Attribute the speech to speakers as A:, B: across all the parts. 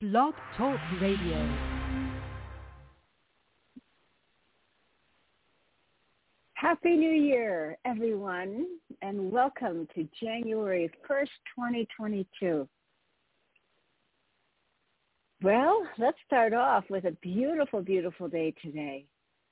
A: Blog Talk Radio.
B: Happy New Year, everyone, and welcome to January 1st, 2022. Well, let's start off with a beautiful, beautiful day today.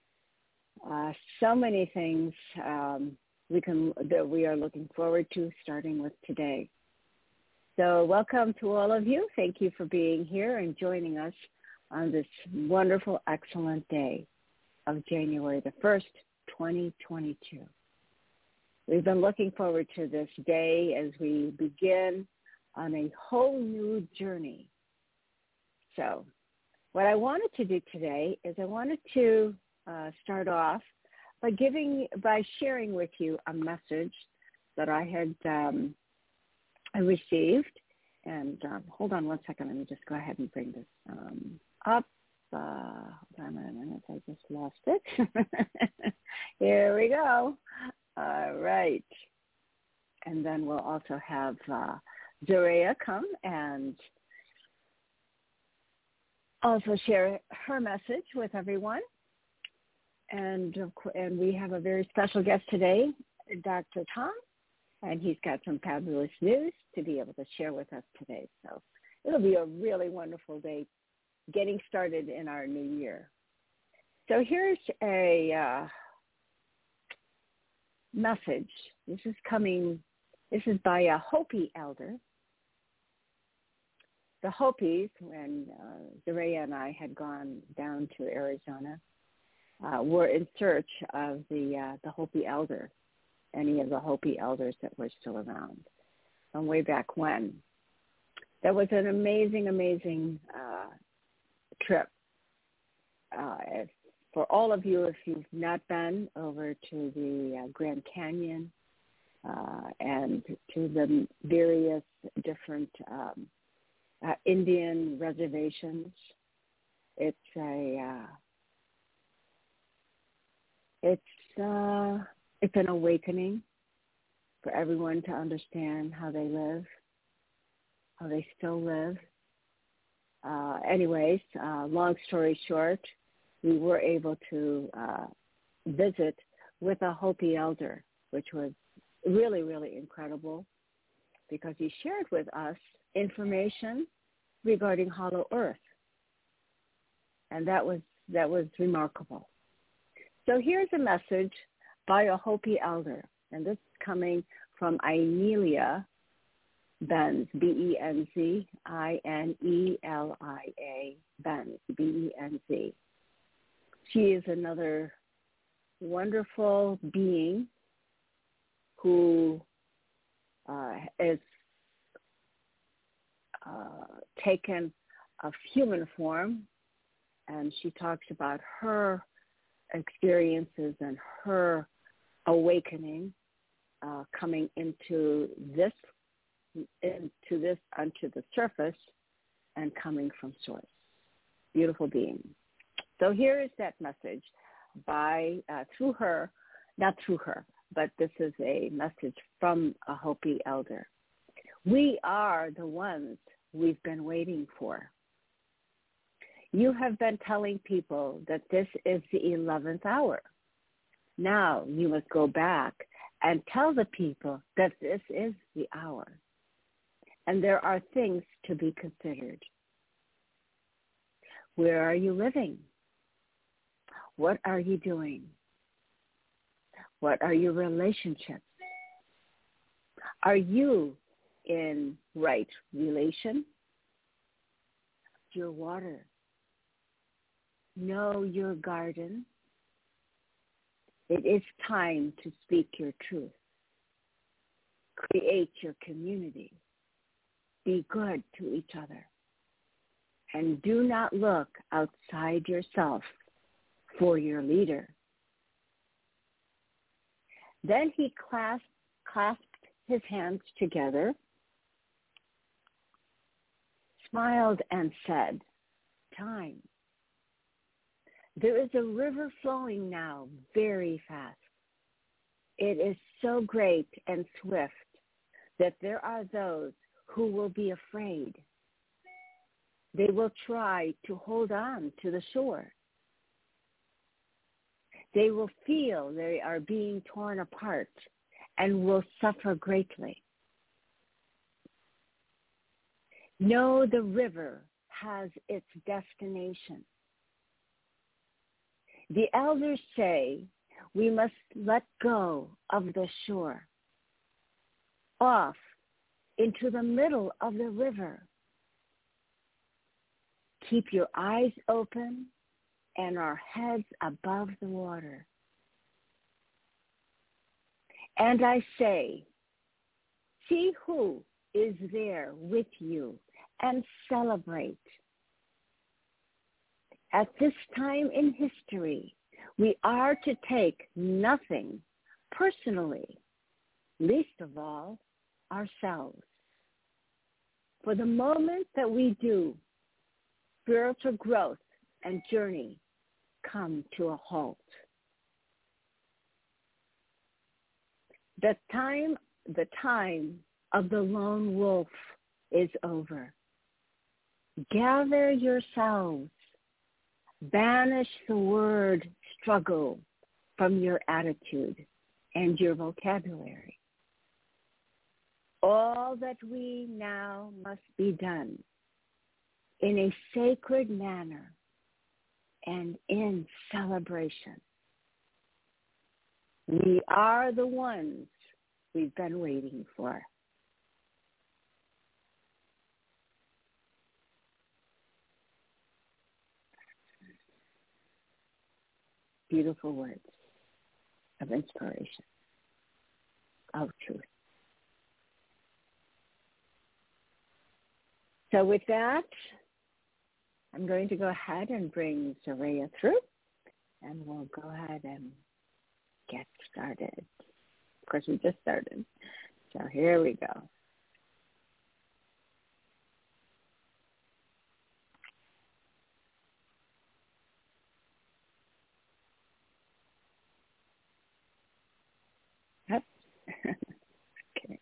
B: So many things that we are looking forward to, starting with today. So welcome to all of you. Thank you for being here and joining us on this wonderful, excellent day of January the 1st, 2022. We've been looking forward to this day as we begin on a whole new journey. So what I wanted to do today is I wanted to start off by sharing with you a message that I had I received. And hold on one second. Let me just go ahead and bring this up. Hold on a minute. I just lost it. Here we go. All right. And then we'll also have Zorea come and also share her message with everyone. And we have a very special guest today, Dr. Tom, and he's got some fabulous news to be able to share with us today. So it'll be a really wonderful day getting started in our new year. So here's a message. This is by a Hopi elder. The Hopis, when Zorea and I had gone down to Arizona, were in search of the Hopi elder, any of the Hopi elders that were still around from way back when. That was an amazing, amazing trip. For all of you, if you've not been over to the Grand Canyon and to the various different Indian reservations, it's an awakening for everyone to understand how they live, how they still live. Anyways, long story short, we were able to visit with a Hopi elder, which was really, really incredible because he shared with us information regarding Hollow Earth. And that was remarkable. So here's a message by a Hopi elder, and this is coming from Ainelia Benz, B-E-N-Z, I-N-E-L-I-A, Benz, B-E-N-Z. She is another wonderful being who is taken a human form, and she talks about her experiences and her awakening coming onto the surface and coming from source. Beautiful being. So here is that message through her, not through her, but this is a message from a Hopi elder. We are the ones we've been waiting for. You have been telling people that this is the 11th hour. Now you must go back and tell the people that this is the hour. And there are things to be considered. Where are you living? What are you doing? What are your relationships? Are you in right relation? Your water. Know your garden. It is time to speak your truth. Create your community. Be good to each other. And do not look outside yourself for your leader. Then he clasped his hands together, smiled and said, time. There is a river flowing now very fast. It is so great and swift that there are those who will be afraid. They will try to hold on to the shore. They will feel they are being torn apart and will suffer greatly. Know the river has its destination. The elders say we must let go of the shore, off into the middle of the river. Keep your eyes open and our heads above the water. And I say, see who is there with you and celebrate. At this time in history, we are to take nothing personally, least of all ourselves. For the moment that we do, spiritual growth and journey come to a halt. The time of the lone wolf is over. Gather yourselves. Banish the word struggle from your attitude and your vocabulary. All that we now must be done in a sacred manner and in celebration. We are the ones we've been waiting for. Beautiful words of inspiration, of truth. So with that, I'm going to go ahead and bring Soraya through, and we'll go ahead and get started. Of course, we just started. So here we go. Yep. Okay.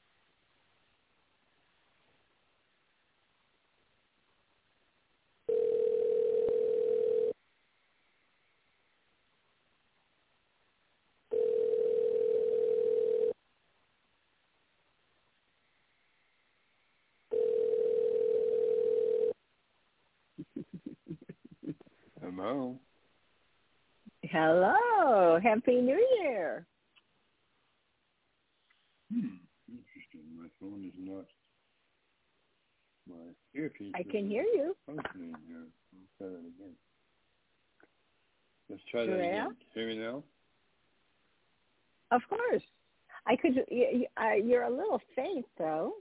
C: Hello.
B: Hello. Happy New Year.
C: Interesting. My phone is not. My earpiece.
B: I can hear you.
C: Functioning here. Let's try that again. Let's try that
B: Soraya?
C: again. Hear me now?
B: Of course. I could. You're a little faint, though.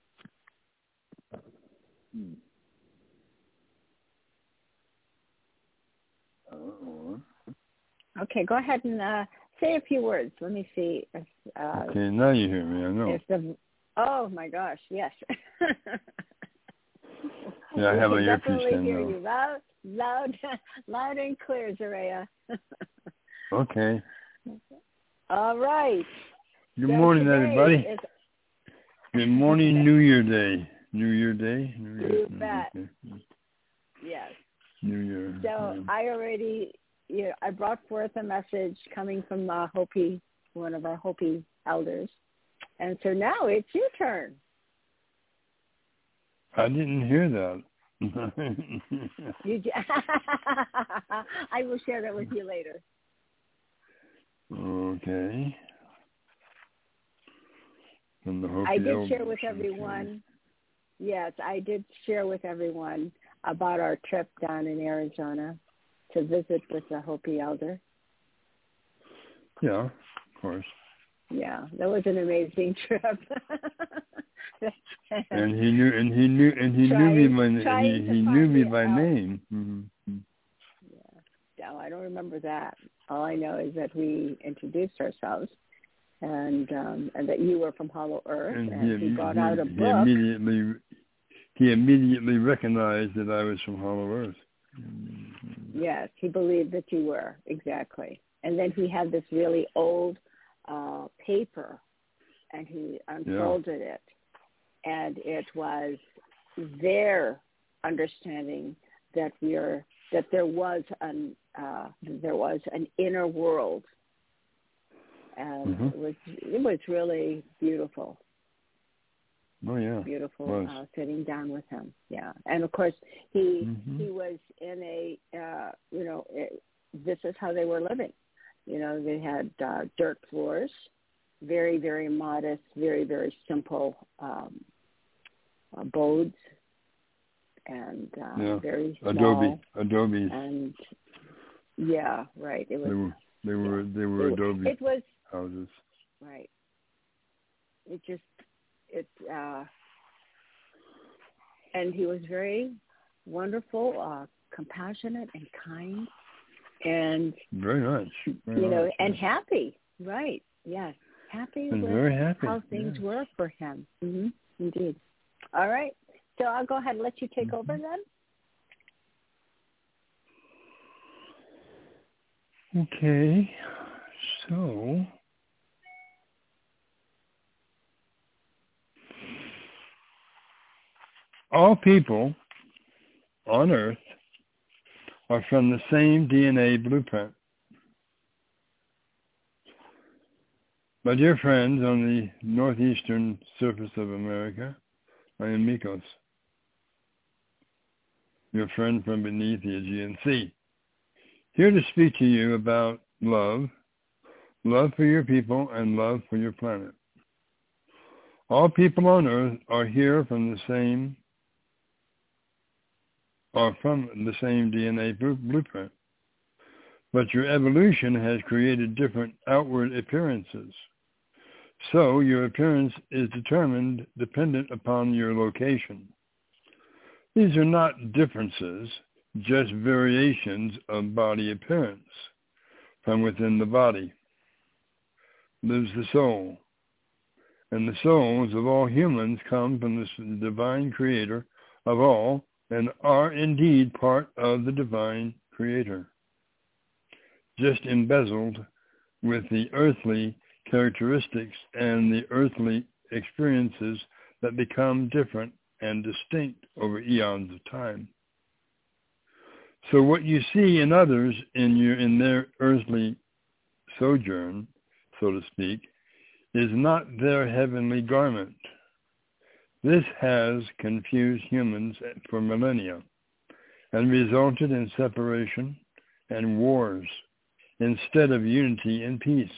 C: Oh.
B: Okay, go ahead and say a few words. Let me see if.
C: Okay, now you hear me. I know.
B: Oh my gosh, yes.
C: Yeah, I have my earpiece
B: definitely
C: in
B: hear
C: now.
B: you loud and clear, Soraya.
C: Okay.
B: All right.
C: Good morning, everybody.
B: Is,
C: Good morning, New Year Day. New Year Day. New Year.
B: You bet. Yes.
C: New Year.
B: So I brought forth a message coming from Hopi, one of our Hopi elders. And so now it's your turn.
C: I didn't hear that.
B: I will share that with you later.
C: Okay. From the Hopi
B: I did
C: elders,
B: share with everyone. Yes, I did share with everyone about our trip down in Arizona to visit with the Hopi elder.
C: Yeah, of course.
B: Yeah, that was an amazing trip.
C: And he knew me by name. Mm-hmm.
B: Yeah, no, I don't remember that. All I know is that we introduced ourselves, and that you were from Hollow Earth, and he brought out a book.
C: He immediately recognized that I was from Hollow Earth.
B: Yes, he believed that you were, exactly. And then he had this really old paper, and he unfolded it, and it was their understanding that there was an inner world, and it was really beautiful.
C: Oh yeah,
B: beautiful sitting down with him. Yeah, and of course he was in a this is how they were living. They had dirt floors, very, very modest, very, very simple abodes, and very small.
C: Adobe.
B: And yeah, right. It was.
C: They were adobe.
B: It was
C: houses.
B: Right. And he was very wonderful, compassionate, and kind. And
C: very much,
B: and happy, right? Yes, happy
C: and
B: with
C: very happy.
B: How things were for him. Indeed. All right, so I'll go ahead and let you take over then.
C: Okay, so all people on Earth are from the same DNA blueprint. My dear friends on the northeastern surface of America, I am Mikos, your friend from beneath the Aegean Sea, here to speak to you about love for your people, and love for your planet. All people on Earth are here from the same DNA blueprint. But your evolution has created different outward appearances. So your appearance is dependent upon your location. These are not differences, just variations of body appearance. From within the body lives the soul. And the souls of all humans come from the divine creator of all, and are indeed part of the divine creator, just embezzled with the earthly characteristics and the earthly experiences that become different and distinct over eons of time. So what you see in others in their earthly sojourn, so to speak, is not their heavenly garment. This has confused humans for millennia and resulted in separation and wars instead of unity and peace.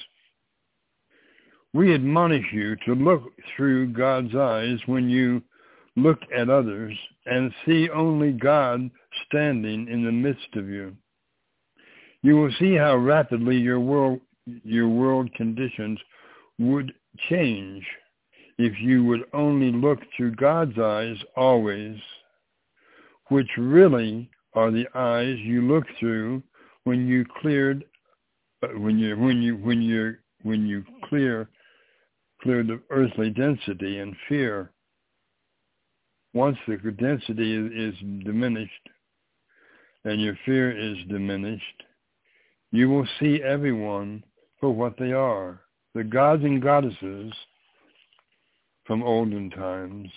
C: We admonish you to look through God's eyes when you look at others and see only God standing in the midst of you. You will see how rapidly your world conditions would change if you would only look through God's eyes always, which really are the eyes you look through when you clear the earthly density and fear. Once the density is diminished and your fear is diminished, you will see everyone for what they are, the gods and goddesses from olden times.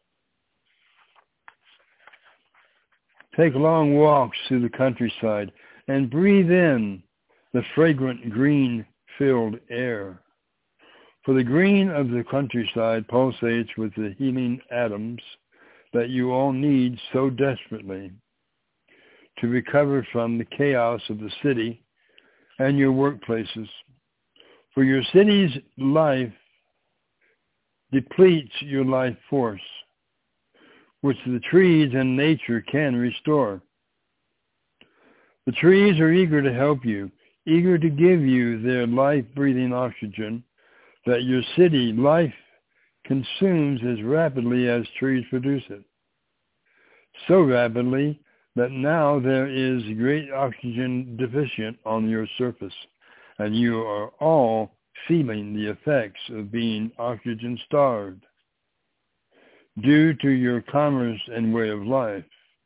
C: Take long walks through the countryside and breathe in the fragrant green-filled air. For the green of the countryside pulsates with the healing atoms that you all need so desperately to recover from the chaos of the city and your workplaces. For your city's life depletes your life force, which the trees and nature can restore. The trees are eager to help you, eager to give you their life-breathing oxygen that your city life consumes as rapidly as trees produce it. So rapidly that now there is great oxygen deficient on your surface, and you are all feeling the effects of being oxygen starved due to your commerce and way of life.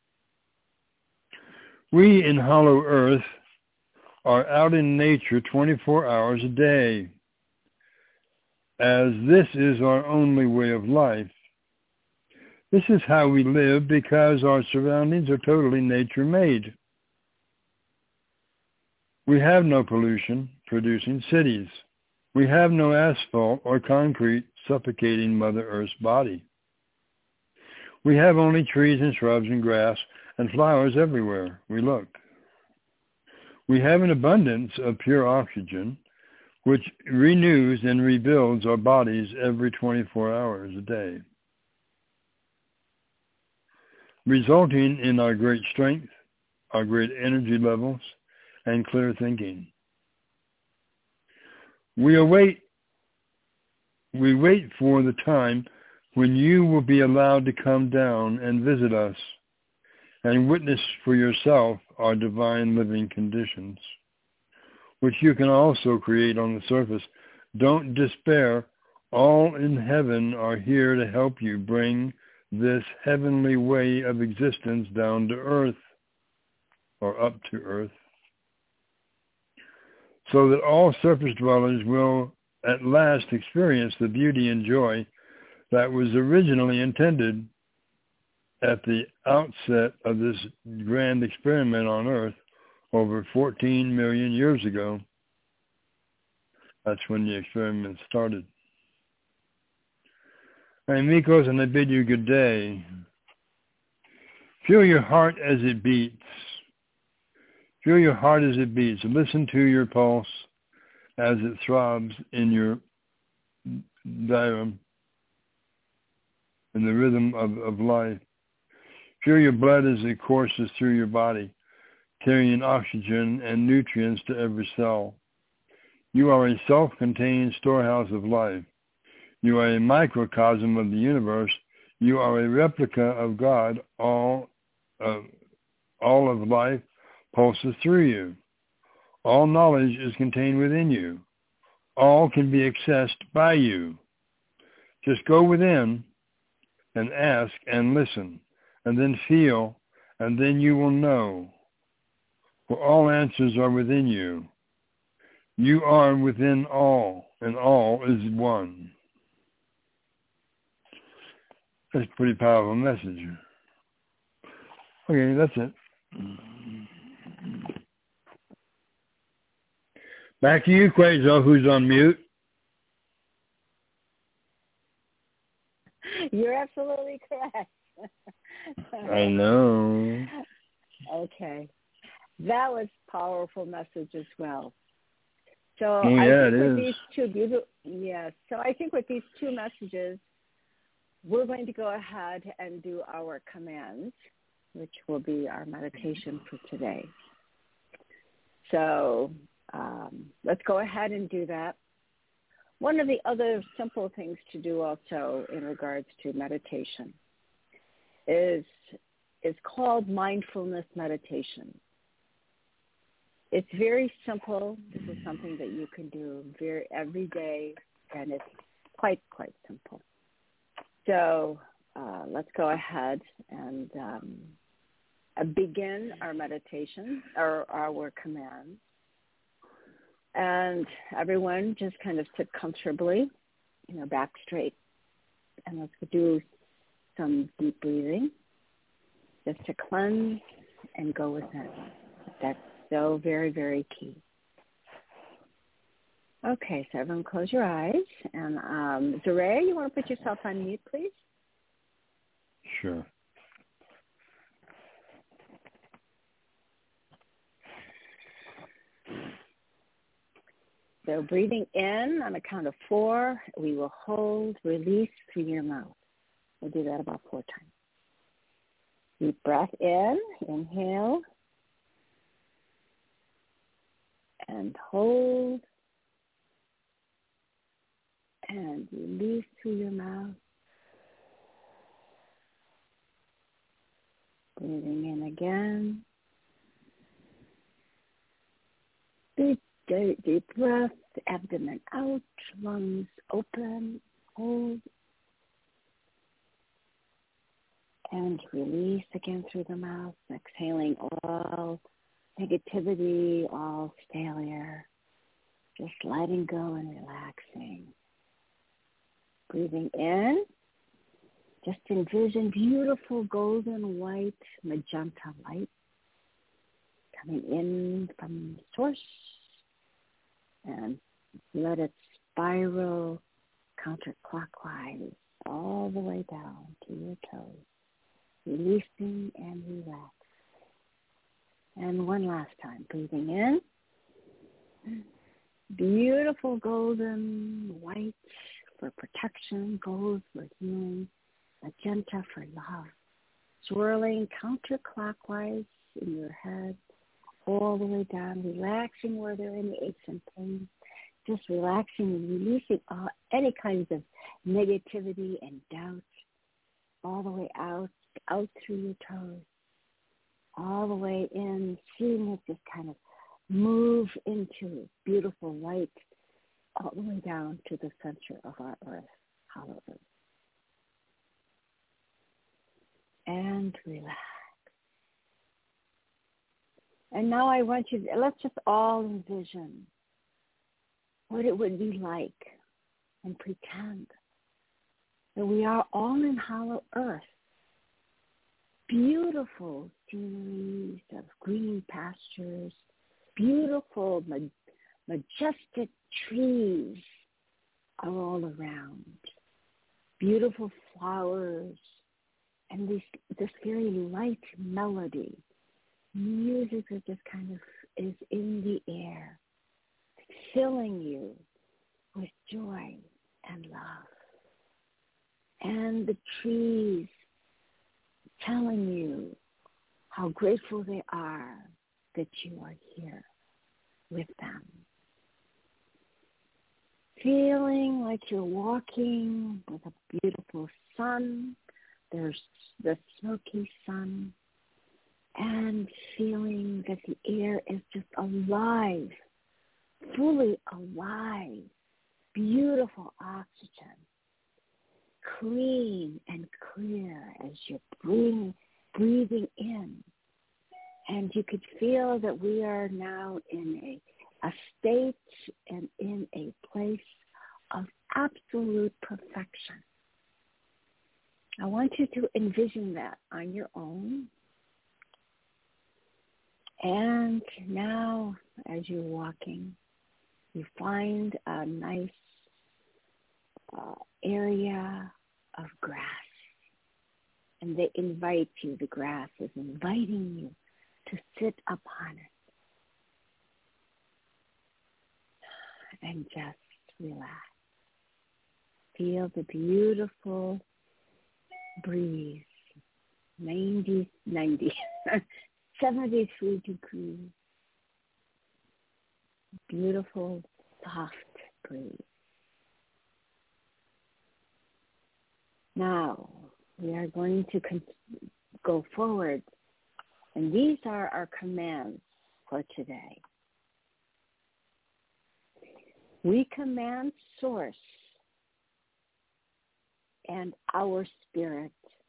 C: We in Hollow Earth are out in nature 24 hours a day. As this is our only way of life, This is how we live because our surroundings are totally nature-made. We have no pollution producing cities. We have no asphalt or concrete suffocating Mother Earth's body. We have only trees and shrubs and grass and flowers everywhere we look. We have an abundance of pure oxygen, which renews and rebuilds our bodies every 24 hours a day, resulting in our great strength, our great energy levels, and clear thinking. We wait for the time when you will be allowed to come down and visit us and witness for yourself our divine living conditions, which you can also create on the surface. Don't despair. All in heaven are here to help you bring this heavenly way of existence down to earth, or up to earth, so that all surface dwellers will at last experience the beauty and joy that was originally intended at the outset of this grand experiment on earth over 14 million years ago. That's when the experiment started. I'm Mikos, and I bid you good day. Feel your heart as it beats. Feel your heart as it beats. Listen to your pulse as it throbs in your diaphragm, in the rhythm of life. Feel your blood as it courses through your body, carrying oxygen and nutrients to every cell. You are a self-contained storehouse of life. You are a microcosm of the universe. You are a replica of God. All of life pulses through you. All knowledge is contained within you. All can be accessed by you. Just go within and ask and listen, and then feel, and then you will know. For all answers are within you. You are within all, and all is one. That's a pretty powerful message. Okay, that's it. Back to you, Quasar, who's on mute.
B: You're absolutely correct.
C: I know.
B: Okay. That was a powerful message as well. So
C: I
B: think with these two messages, we're going to go ahead and do our commands, which will be our meditation for today. So let's go ahead and do that. One of the other simple things to do also in regards to meditation is called mindfulness meditation. It's very simple. This is something that you can do every day, and it's quite simple. So let's go ahead and begin our meditation, or our commands. And everyone just kind of sit comfortably, back straight. And let's do some deep breathing just to cleanse and go within. That's so very, very key. Okay, so everyone close your eyes. And Zaray, you want to put yourself on mute, please?
C: Sure.
B: So breathing in on a count of 4, we will hold, release through your mouth. We'll do that about 4 times. Deep breath in, inhale, and hold, and release through your mouth. Breathing in again. Deep breath, abdomen out, lungs open, hold, and release again through the mouth, exhaling all negativity, all failure, just letting go and relaxing. Breathing in, Just envision beautiful golden white magenta light coming in from source, and let it spiral counterclockwise all the way down to your toes, releasing and relaxing. And one last time, breathing in. Beautiful golden white for protection, gold for healing, magenta for love. Swirling counterclockwise in your head, all the way down, relaxing where there are any aches and pains. Just relaxing and releasing any kinds of negativity and doubt, all the way out through your toes, all the way in, seeing it just kind of move into beautiful light, all the way down to the center of our earth, hollow earth. And relax. And now I want you, let's just all envision what it would be like and pretend that we are all in hollow earth. Beautiful sceneries of green pastures, beautiful, majestic trees are all around, beautiful flowers, and this very light melody. Music that just kind of is in the air, filling you with joy and love. And the trees telling you how grateful they are that you are here with them. Feeling like you're walking with a beautiful sun. There's the smoky sun. And feeling that the air is just alive, fully alive, beautiful oxygen, clean and clear as you're breathing in. And you could feel that we are now in a state and in a place of absolute perfection. I want you to envision that on your own. And now, as you're walking, you find a nice area of grass. And they invite you, the grass is inviting you to sit upon it. And just relax. Feel the beautiful breeze, 73 degrees, beautiful, soft breeze. Now, we are going to go forward, and these are our commands for today. We command Source and our spirit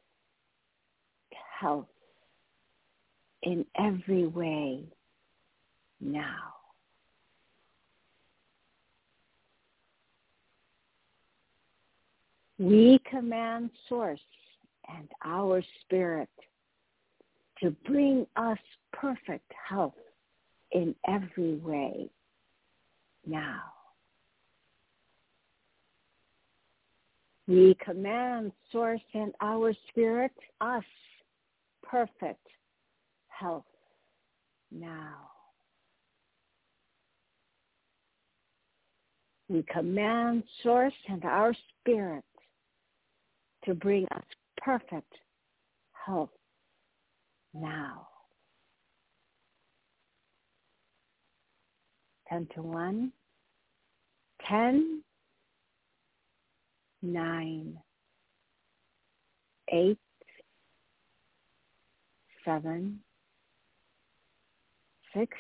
B: health in every way now. We command Source and our spirit to bring us perfect health in every way now. We command Source and our spirit, us, perfect health now. We command Source and our spirit to bring us perfect health now. 10 to 1, 10, 9, 8, 7, 6,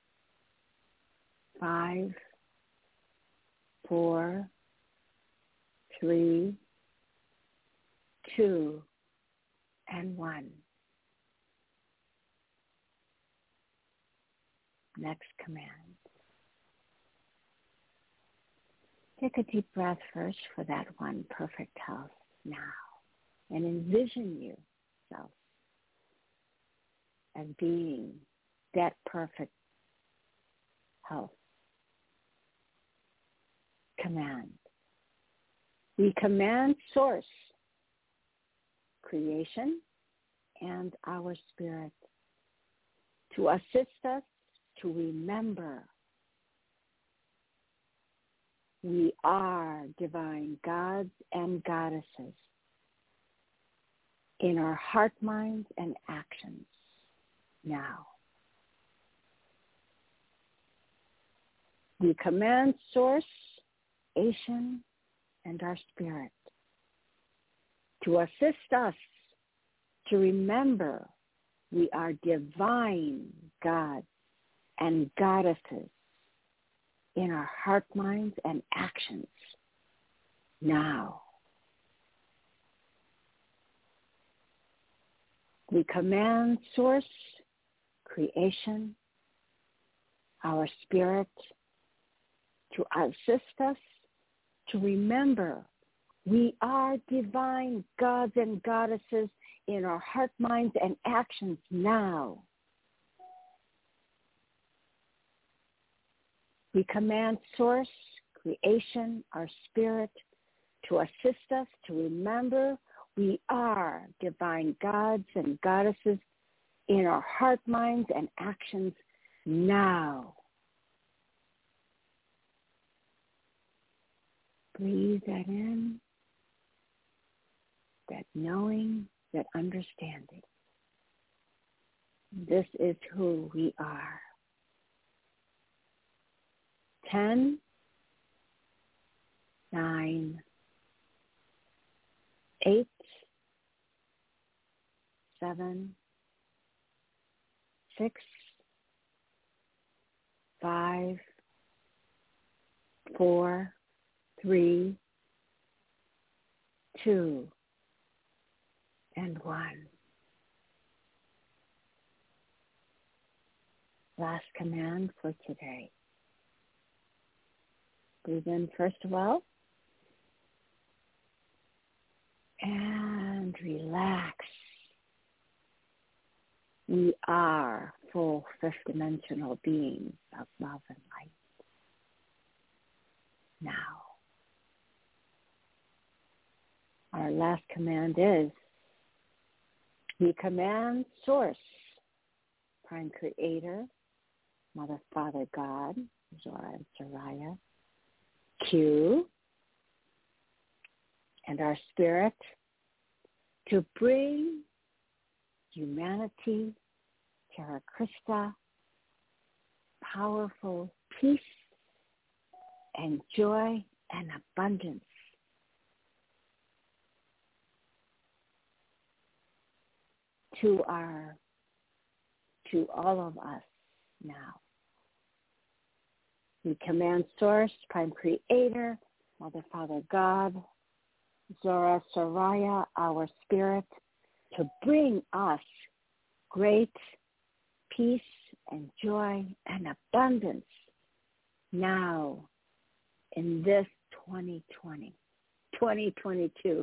B: 5, 4, 3, 2, and 1. Next command. Take a deep breath first for that one, perfect health now. and envision yourself as being that perfect health. Command. We command Source, creation, and our spirit to assist us to remember we are divine gods and goddesses in our heart, minds, and actions now. We command Source, creation, and our spirit to assist us to remember we are divine gods and goddesses in our heart, minds, and actions now. We command Source, creation, our spirit to assist us to remember we are divine gods and goddesses in our heart, minds, and actions now. We command Source, creation, our spirit to assist us to remember we are divine gods and goddesses in our heart, minds, and actions now. Breathe that in, that knowing, that understanding. This is who we are. 10, 9, 8, 7, 6, 5, 4, 3, 2, and 1. Last command for today. Breathe in first of all. And relax. We are full fifth-dimensional beings of love and light. Now, our last command is, we command Source, Prime Creator, Mother, Father, God, Zora and Soraya, Q, and our spirit to bring humanity, Terra Christa, powerful peace and joy and abundance. To all of us now. We command Source, Prime Creator, Mother, Father, God, Zora, Soraya, our spirit, to bring us great peace and joy and abundance now in this 2022.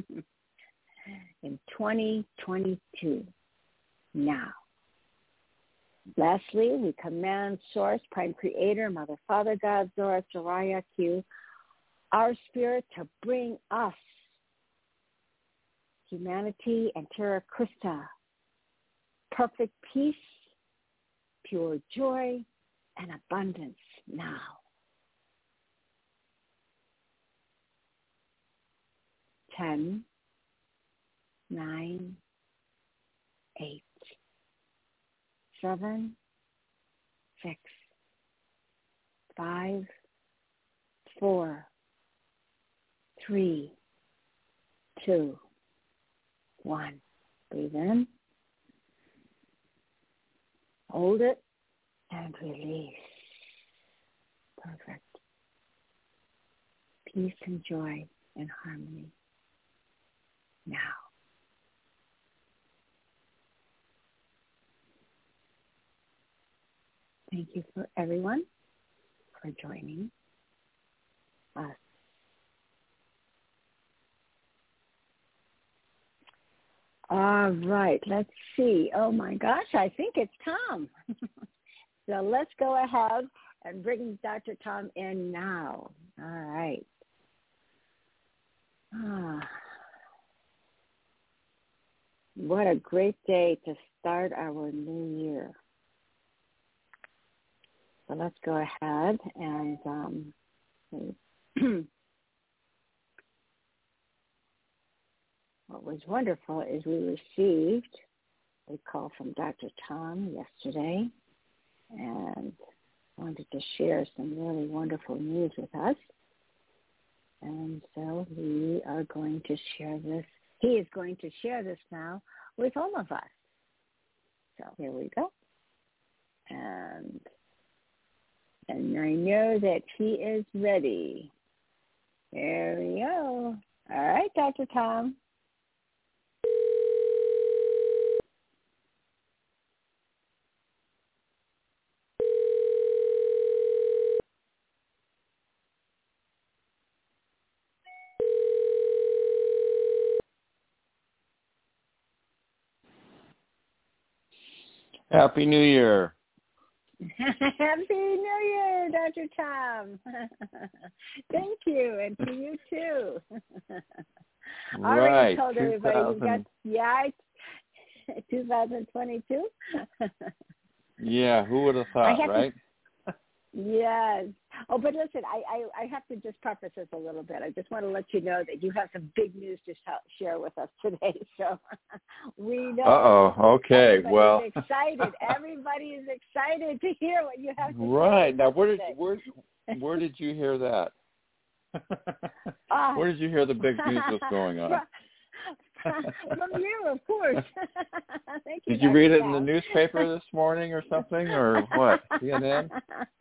B: In 2022, now. Lastly, we command Source, Prime Creator, Mother, Father, God, Zora, Soraya, Q, our spirit to bring us humanity and Terra Christa, perfect peace, pure joy, and abundance now. Ten, 9, 8, 7, 6, 5, 4, 3, 2, 1. Breathe in. Hold it and release. Perfect. Peace and joy and harmony now. Thank you for everyone for joining us. All right, let's see. Oh my gosh, I think it's Tom. So let's go ahead and bring Dr. Tom in now. All right. What a great day to start our new year. So let's go ahead and what was wonderful is we received a call from Dr. Tom yesterday and wanted to share some really wonderful news with us. And so we are going to share this. He is going to share this now with all of us. So here we go. And I know that he is ready. Here we go. All right, Dr. Tom.
D: Happy New Year.
B: Happy New Year, Dr. Tom. Thank you, and to you too. I already told everybody we got 2022.
D: Yeah, who would have thought, right?
B: Yes. Oh, but listen, I have to just preface this a little bit. I just want to let you know that you have some big news to share with us today. So we know.
D: Uh-oh. Okay. Well.
B: Excited. Everybody is excited to hear what you have to say.
D: Right. Now, where did you hear that? Where did you hear the big news was going on?
B: From you, of course. Thank you.
D: Did you read it in the newspaper this morning or something, or what? CNN?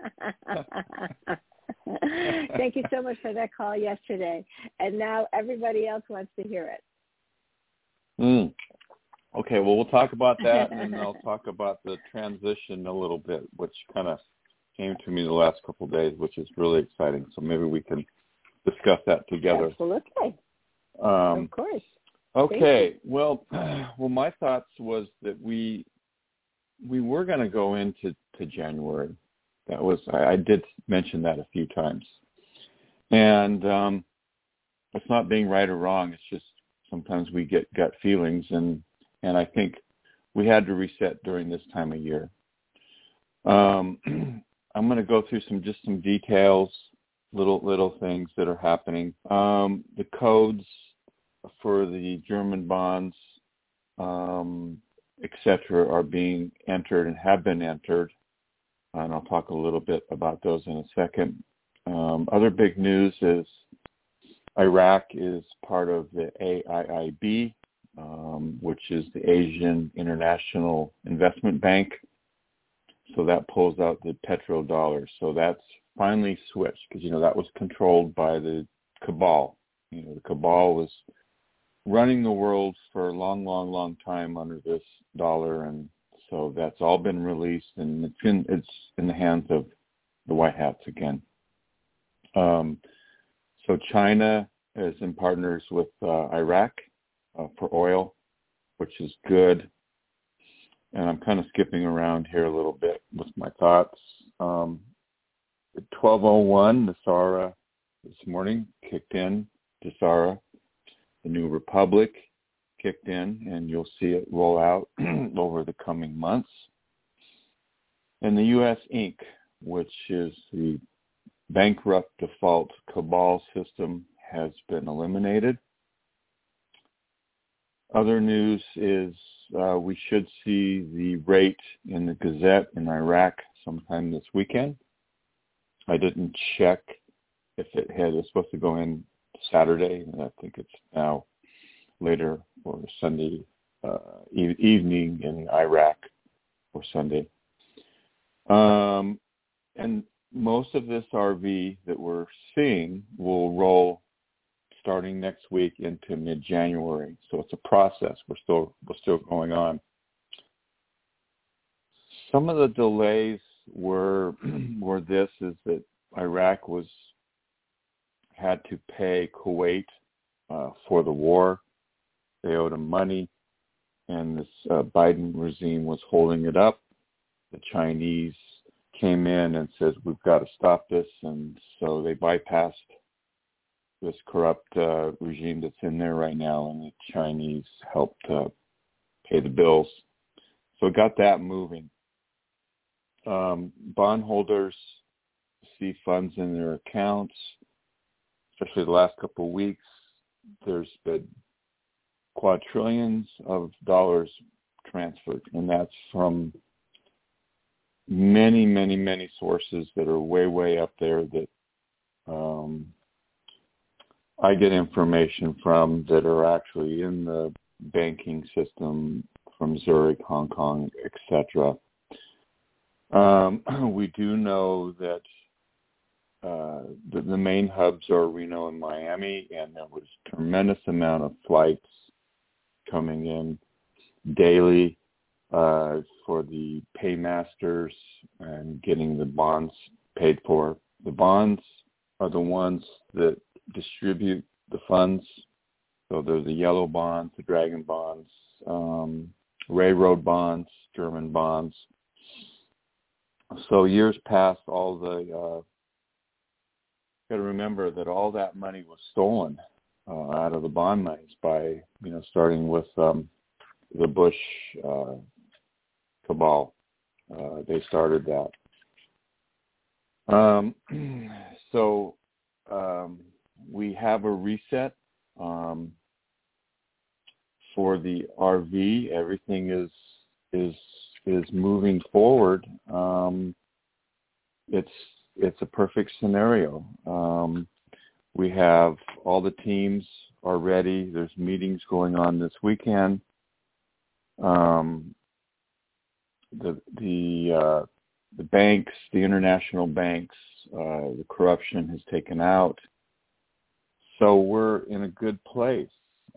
B: Thank you so much for that call yesterday. And now everybody else wants to hear it.
D: Okay, well, we'll talk about that, and then I'll talk about the transition a little bit, which kind of came to me the last couple of days, which is really exciting. So maybe we can discuss that together.
B: Absolutely. Of course.
D: Okay. Well, my thoughts was that we were going to go into January. That was I did mention that a few times, and it's not being right or wrong. It's just sometimes we get gut feelings, and I think we had to reset during this time of year. I'm going to go through some details, little things that are happening. The codes for the German bonds, et cetera, are being entered and have been entered. And I'll talk a little bit about those in a second. Other big news is Iraq is part of the AIIB, which is the Asian International Investment Bank. So that pulls out the petrodollar. So that's finally switched because, that was controlled by the cabal. The cabal was running the world for a long time under this dollar, and so that's all been released, and it's in the hands of the White Hats again. So China is in partners with Iraq for oil, which is good. And I'm kind of skipping around here a little bit with my thoughts. At 12:01, Nasara this morning kicked in. Nasara, the new republic, kicked in, and you'll see it roll out over the coming months. And the U.S. Inc., which is the bankrupt default cabal system, has been eliminated. Other news is we should see the rate in the Gazette in Iraq sometime this weekend. I didn't check if it was supposed to go in Saturday, and I think it's now later or Sunday evening in Iraq or Sunday. And most of this RV that we're seeing will roll starting next week into mid-January. So it's a process. We're still going on. Some of the delays were this is that Iraq had to pay Kuwait for the war. They owed them money. and this Biden regime was holding it up. The Chinese came in and said, we've got to stop this, and so they bypassed this corrupt regime that's in there right now, and the Chinese helped pay the bills. So it got that moving. Bondholders see funds in their accounts, especially the last couple of weeks. There's been quadrillions of dollars transferred, and that's from many, many, many sources that are way, way up there that I get information from that are actually in the banking system from Zurich, Hong Kong, etc. We do know that the main hubs are Reno and Miami, and there was a tremendous amount of flights coming in daily for the paymasters and getting the bonds paid for. The bonds are the ones that distribute the funds. So they're the yellow bonds, the dragon bonds, railroad bonds, German bonds. So years past, all the got to remember that all that money was stolen out of the bond monies by, starting with the Bush cabal. They started that. So we have a reset for the RV. Everything is moving forward. It's a perfect scenario. We have all the teams are ready. There's meetings going on this weekend. The banks, the international banks, the corruption has taken out. So we're in a good place.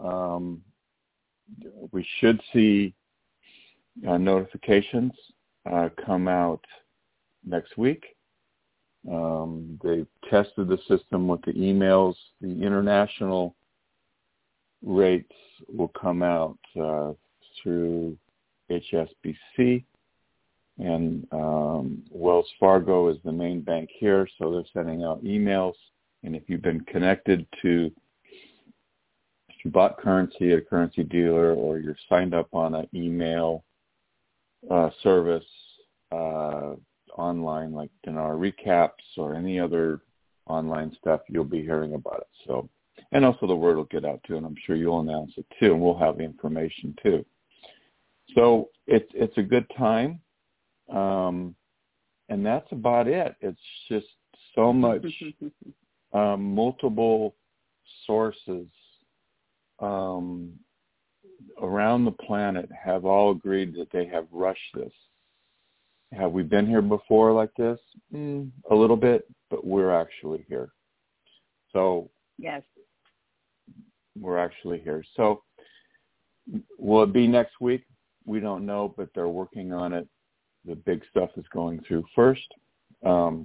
D: We should see notifications come out next week. They've tested the system with the emails. The international rates will come out through HSBC, and Wells Fargo is the main bank here, so they're sending out emails. And if you've been connected if you bought currency at a currency dealer, or you're signed up on an email service online, like Dinar Recaps or any other online stuff, you'll be hearing about it. So, and also the word will get out too, and I'm sure you'll announce it too, and we'll have the information too. So it's a good time, and that's about it. It's just so much multiple sources around the planet have all agreed that they have rushed this. Have we been here before like this? A little bit, but we're actually here. So
B: yes,
D: we're actually here. So will it be next week? We don't know, but they're working on it. The big stuff is going through first. So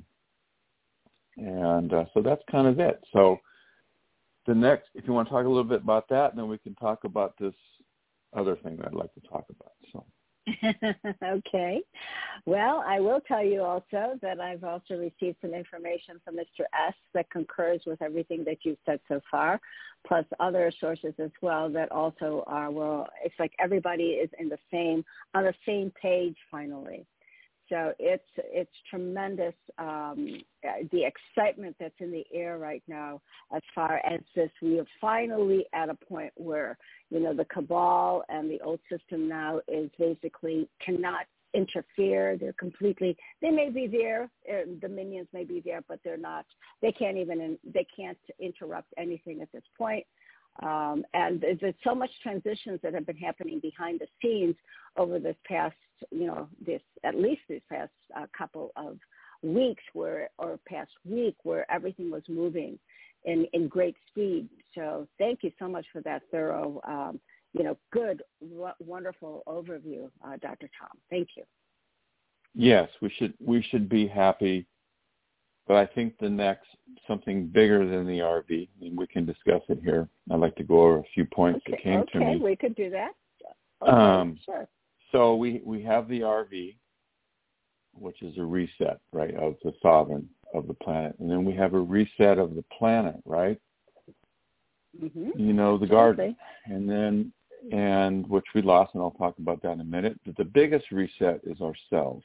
D: that's kind of it. So the next, if you want to talk a little bit about that, then we can talk about this other thing that I'd like to talk about. So.
B: Okay. Well, I will tell you also that I've also received some information from Mr. S. that concurs with everything that you've said so far, plus other sources as well that also are, well, it's like everybody is on the same page finally. So it's tremendous, the excitement that's in the air right now as far as this. We are finally at a point where, the cabal and the old system now is basically cannot interfere. They may be there, the minions may be there, but they're not, they can't interrupt anything at this point. And there's so much transitions that have been happening behind the scenes over this past, this past couple of weeks where everything was moving in great speed. So thank you so much for that thorough, good, wonderful overview, Dr. Tom. Thank you.
D: Yes, we should be happy. But I think the next, something bigger than the RV, we can discuss it here. I'd like to go over a few points that came to me.
B: Okay, we could do that. Sure.
D: So we have the RV, which is a reset, right, of the sovereign of the planet. And then we have a reset of the planet, right?
B: Mm-hmm.
D: You know, the garden. And which we lost, and I'll talk about that in a minute. But the biggest reset is ourselves.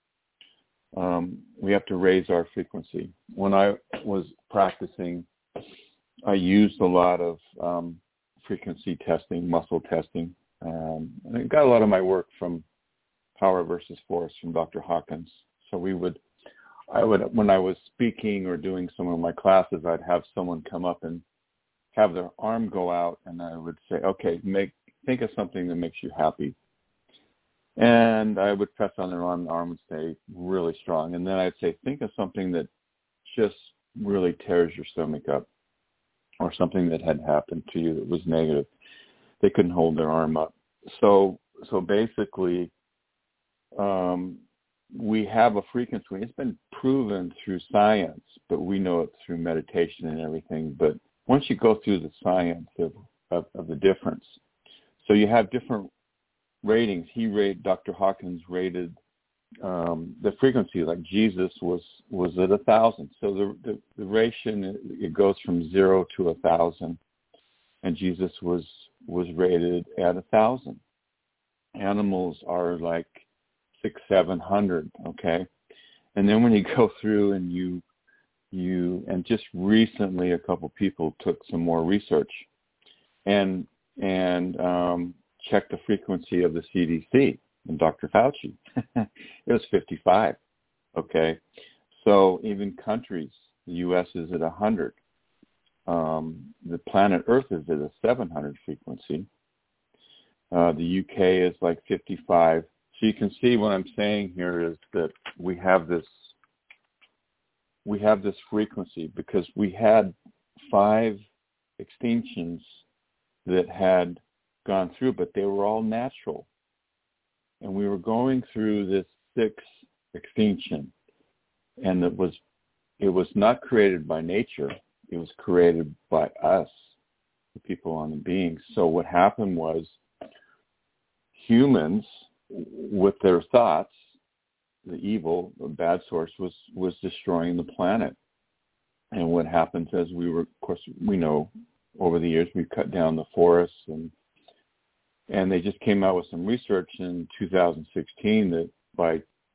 D: We have to raise our frequency. When I was practicing, I used a lot of frequency testing, muscle testing. And I got a lot of my work from Power versus Force from Dr. Hawkins. So I would, when I was speaking or doing some of my classes, I'd have someone come up and have their arm go out, and I would say, okay, think of something that makes you happy. And I would press on their arm, the arm would stay really strong. And then I'd say, think of something that just really tears your stomach up, or something that had happened to you that was negative. They couldn't hold their arm up. So basically, we have a frequency. It's been proven through science, but we know it through meditation and everything. But once you go through the science of the difference, so you have different ratings. Dr. Hawkins rated the frequency, like Jesus was at 1,000. So the ratio, it goes from 0 to 1,000, and Jesus was rated at 1,000. Animals are like 600-700, okay? And then when you go through and you just recently a couple people took some more research and checked the frequency of the CDC and Dr. Fauci. It was 55, okay? So even countries, the U.S. is at 100. The planet Earth is at a 700 frequency. The UK is like 55. So you can see what I'm saying here is that we have this frequency because we had 5 extinctions that had gone through, but they were all natural. And we were going through this 6th extinction, and it was not created by nature. It was created by us, the people on the beings. So what happened was humans, with their thoughts, the evil, the bad source was destroying the planet. And what happens as of course, we know over the years we've cut down the forests, and they just came out with some research in 2016 that by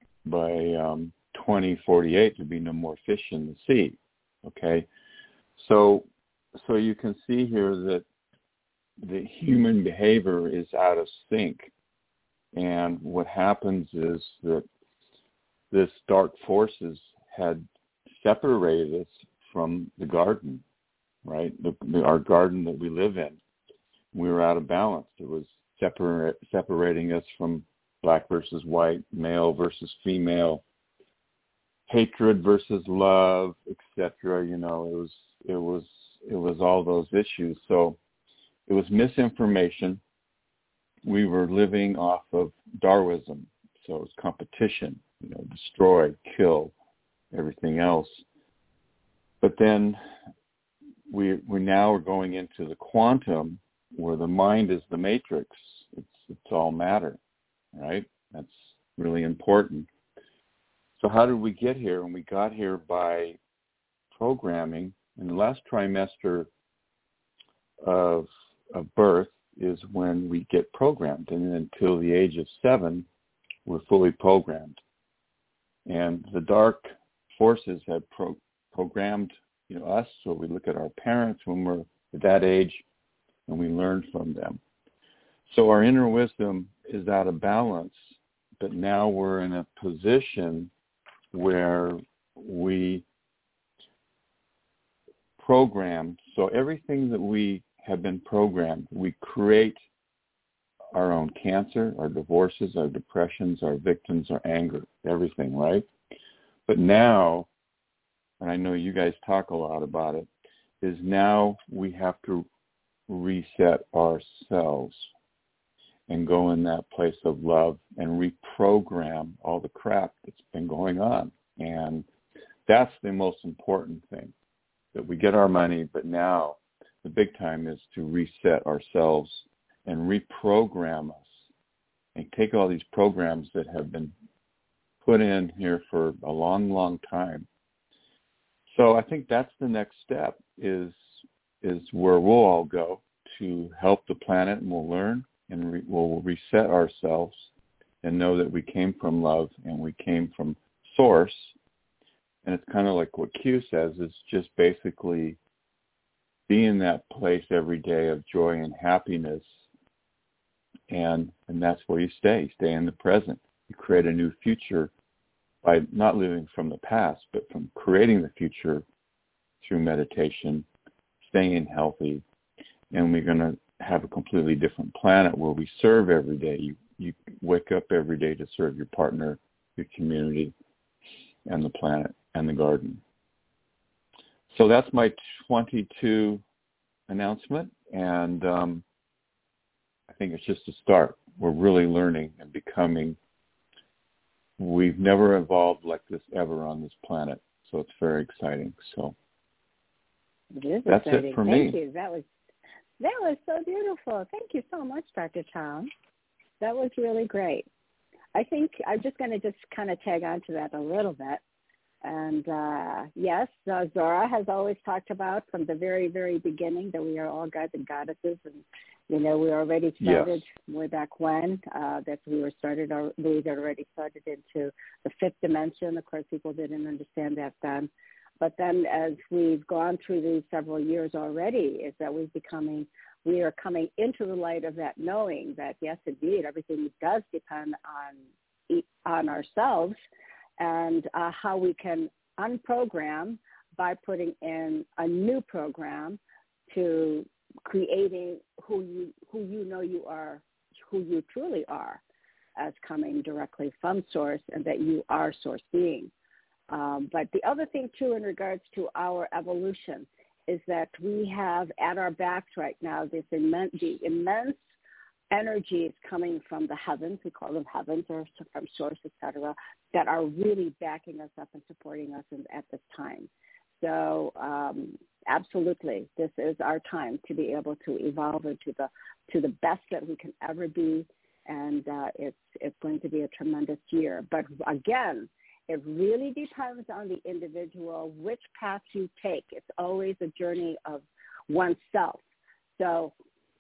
D: 2048 there'd be no more fish in the sea. Okay, so you can see here that the human behavior is out of sync. And what happens is that this dark forces had separated us from the garden, right? Our garden that we live in. We were out of balance. It was separating us from black versus white, male versus female, hatred versus love, etc. You know, it was all those issues. So it was misinformation. We were living off of Darwinism, so it was competition, destroy, kill, everything else. But then we now are going into the quantum, where the mind is the matrix. It's all matter, right? That's really important. So how did we get here? And we got here by programming. In the last trimester of birth is when we get programmed, and until the age of 7, we're fully programmed. And the dark forces have programmed us, so we look at our parents when we're at that age, and we learn from them. So our inner wisdom is out of balance, but now we're in a position where we programmed. So everything that we have been programmed, we create our own cancer, our divorces, our depressions, our victims, our anger, everything, right? But now, and I know you guys talk a lot about it, is now we have to reset ourselves and go in that place of love and reprogram all the crap that's been going on. And that's the most important thing, that we get our money, but now the big time is to reset ourselves and reprogram us and take all these programs that have been put in here for a long, long time. So I think that's the next step is where we'll all go to help the planet, and we'll learn and we'll reset ourselves and know that we came from love and we came from source. And it's kind of like what Q says, it's just basically be in that place every day of joy and happiness. And that's where you stay in the present. You create a new future by not living from the past, but from creating the future through meditation, staying healthy. And we're going to have a completely different planet where we serve every day. You wake up every day to serve your partner, your community, and the planet and the garden. So that's my 22 announcement, and I think it's just a start. We're really learning and becoming. We've never evolved like this ever on this planet, so it's very exciting. So that's
B: exciting.
D: It for me.
B: Thank you. That was so beautiful. Thank you so much, Dr. Tom. That was really great. I think I'm just going to kind of tag on to that a little bit. And yes, Zora has always talked about from the very, very beginning that we are all gods and goddesses, and we already started way back when that we had already started into the fifth dimension. Of course, people didn't understand that then. But then as we've gone through these several years already, is that we are coming into the light of that knowing that, yes, indeed, everything does depend on ourselves and how we can unprogram by putting in a new program to creating who you know you are, who you truly are, as coming directly from Source, and that you are Source being. But the other thing, too, in regards to our evolution is that we have at our backs right now the immense energies coming from the heavens, we call them heavens, or from Source, etc., that are really backing us up and supporting us at this time. So absolutely, this is our time to be able to evolve into the best that we can ever be, and it's going to be a tremendous year. But again, it really depends on the individual, which path you take. It's always a journey of oneself. So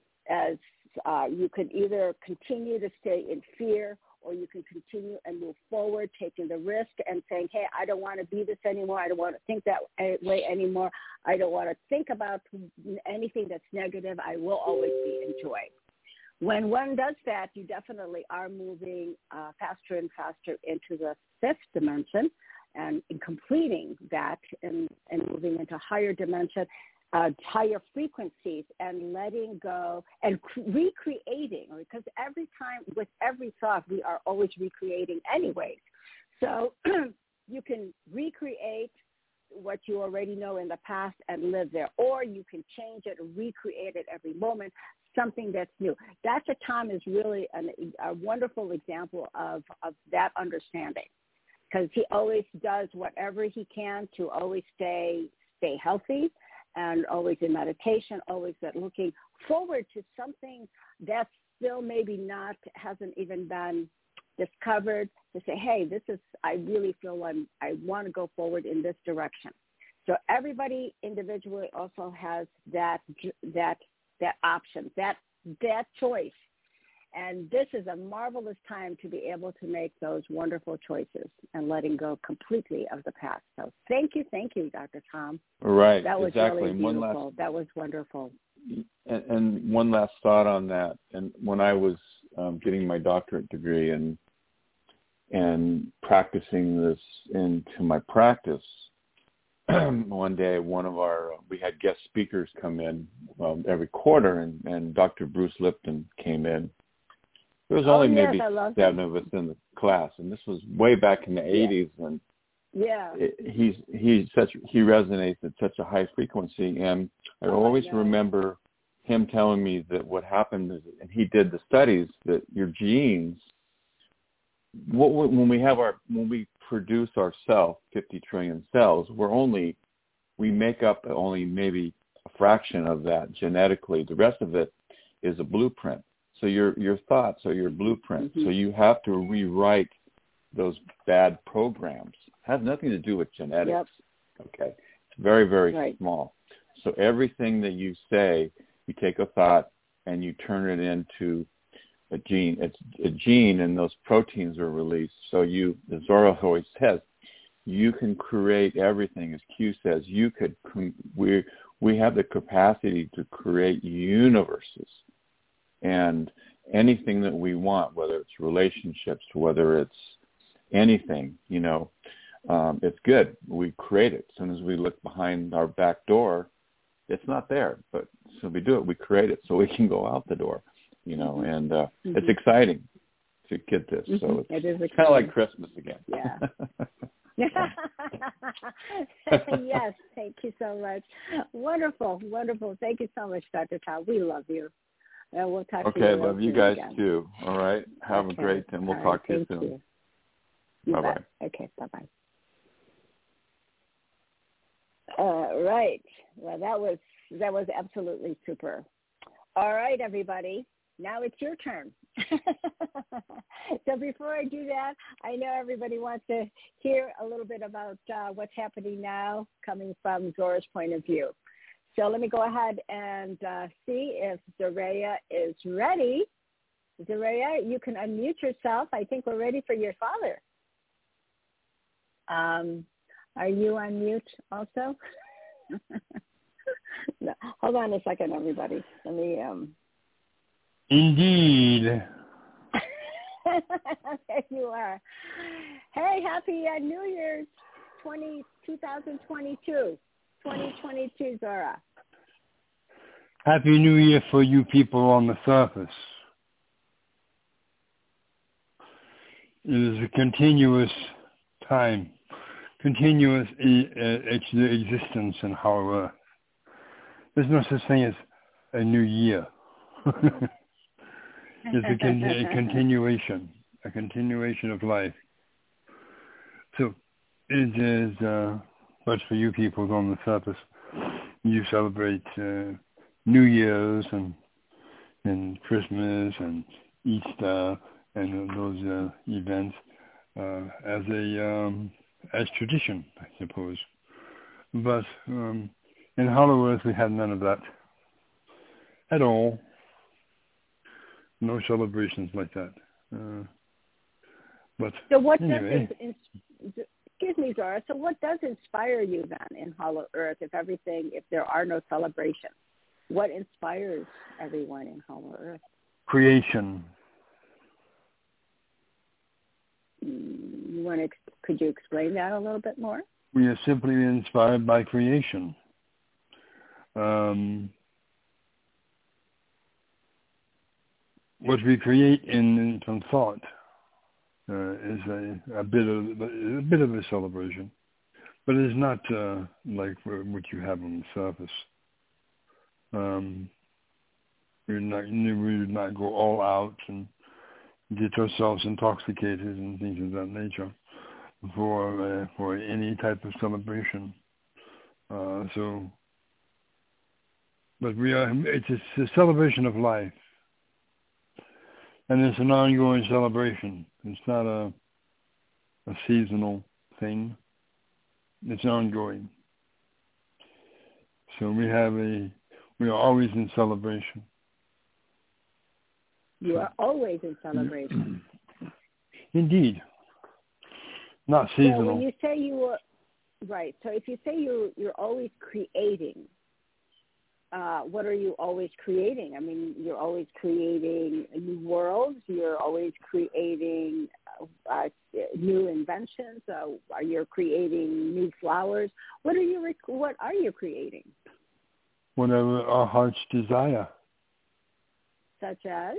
B: as you can either continue to stay in fear, or you can continue and move forward, taking the risk and saying, hey, I don't want to be this anymore. I don't want to think that way anymore. I don't want to think about anything that's negative. I will always be in joy. When one does that, you definitely are moving faster and faster into the fifth dimension and in completing that and moving into higher dimension, higher frequencies, and letting go and recreating, because every time with every thought, we are always recreating anyways. So you can recreate what you already know in the past and live there, or you can change it and recreate it every moment, something that's new. Dr. Tom is really a wonderful example of that understanding, because he always does whatever he can to always stay healthy, and always in meditation, always looking forward to something that still maybe hasn't even been discovered, to say, hey, I really feel I want to go forward in this direction. So everybody individually also has that option, that choice. And this is a marvelous time to be able to make those wonderful choices and letting go completely of the past. So thank you, Dr. Tom.
D: Right,
B: that was
D: exactly.
B: really beautiful. That was wonderful.
D: And one last thought on that. And when I was getting my doctorate degree and practicing this into my practice, one day we had guest speakers come in every quarter, and Dr. Bruce Lipton came in. There was only maybe 7 of us in the class, and this was way back in the 80s, and he resonates at such a high frequency, and I always remember him telling me that what happened is, and he did the studies, that your genes, when we produce ourselves, 50 trillion cells, we make up only maybe a fraction of that genetically. The rest of it is a blueprint. So your thoughts are your blueprint. So you have to rewrite those bad programs. It has nothing to do with genetics. Okay. It's very, very small. So everything that you say, you take a thought and you turn it into a gene. It's a gene, and those proteins are released. So as Zora always says, you can create everything. As Q says, we have the capacity to create universes and anything that we want, whether it's relationships, whether it's anything, it's good. We create it. As soon as we look behind our back door, it's not there. But so we do it. We create it so we can go out the door, and it's exciting to get this. So it's kind of like Christmas again.
B: Yeah. Yes, thank you so much. Wonderful. Thank you so much, Dr. Tom. We love you. And we'll talk to you.
D: Okay, love you guys
B: again.
D: Too. All right. Have a great day. We'll talk to you soon.
B: Bye-bye. Okay, bye-bye. Right. Well, that was absolutely super. All right, everybody. Now it's your turn. So before I do that, I know everybody wants to hear a little bit about what's happening now coming from Zora's point of view. So let me go ahead and see if Zoraia is ready. Zoraia, you can unmute yourself. I think we're ready for your father. Are you on mute also? No. Hold on a second, everybody. Let me...
C: Indeed.
B: There you are. Hey, happy New Year's 2022. 2022, Zora.
C: Happy New Year for you people on the surface. It is a continuous time, continuous existence in our Earth. There's no such thing as a new year. It's a continuation of life. So it is, but for you people on the surface, you celebrate New Year's and Christmas and Easter and those events as tradition, I suppose. But in Hollow Earth, we have none of that at all. No celebrations like that. But
B: so what
C: anyway.
B: Excuse me, Zora. So what does inspire you then in Hollow Earth if there are no celebrations? What inspires everyone in Hollow Earth?
C: Creation.
B: Could you explain that a little bit more?
C: We are simply inspired by creation. What we create from thought is a bit of a celebration, but it's not like what you have on the surface. We would not go all out and get ourselves intoxicated and things of that nature for any type of celebration. But it's a celebration of life. And it's an ongoing celebration. It's not a seasonal thing. It's ongoing. So we are always in celebration.
B: You are always in celebration.
C: Indeed. Not seasonal.
B: So when you say right, so if you say you're always creating, what are you always creating? I mean, you're always creating new worlds. You're always creating new inventions. Are you creating new flowers? What are you creating?
C: Whatever our hearts desire.
B: Such as?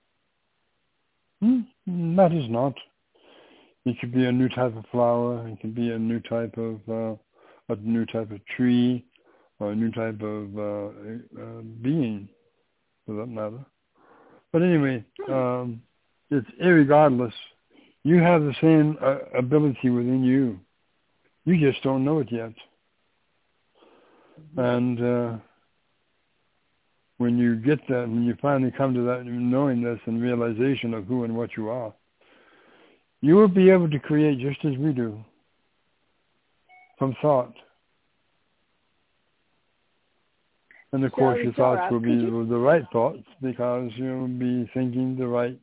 C: Matters not. It could be a new type of flower. It could be a new type of tree. Or a new type of being, for that matter. But anyway, it's irregardless. You have the same ability within you. You just don't know it yet. And when you get that, when you finally come to that knowingness and realization of who and what you are, you will be able to create just as we do, from thought. And of course, your thoughts will be the right thoughts because you'll be thinking the right,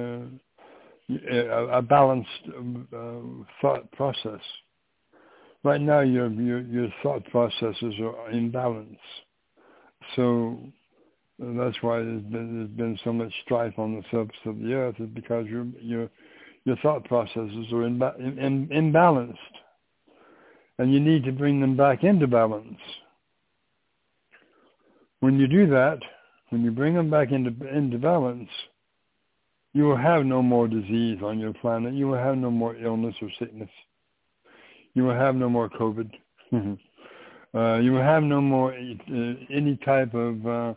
C: a balanced thought process. Right now, your thought processes are in balance. So that's why there's been so much strife on the surface of the earth, is because your thought processes are imbalanced, and you need to bring them back into balance. When you do that, when you bring them back into balance, you will have no more disease on your planet. You will have no more illness or sickness. You will have no more COVID. You will have no more any type of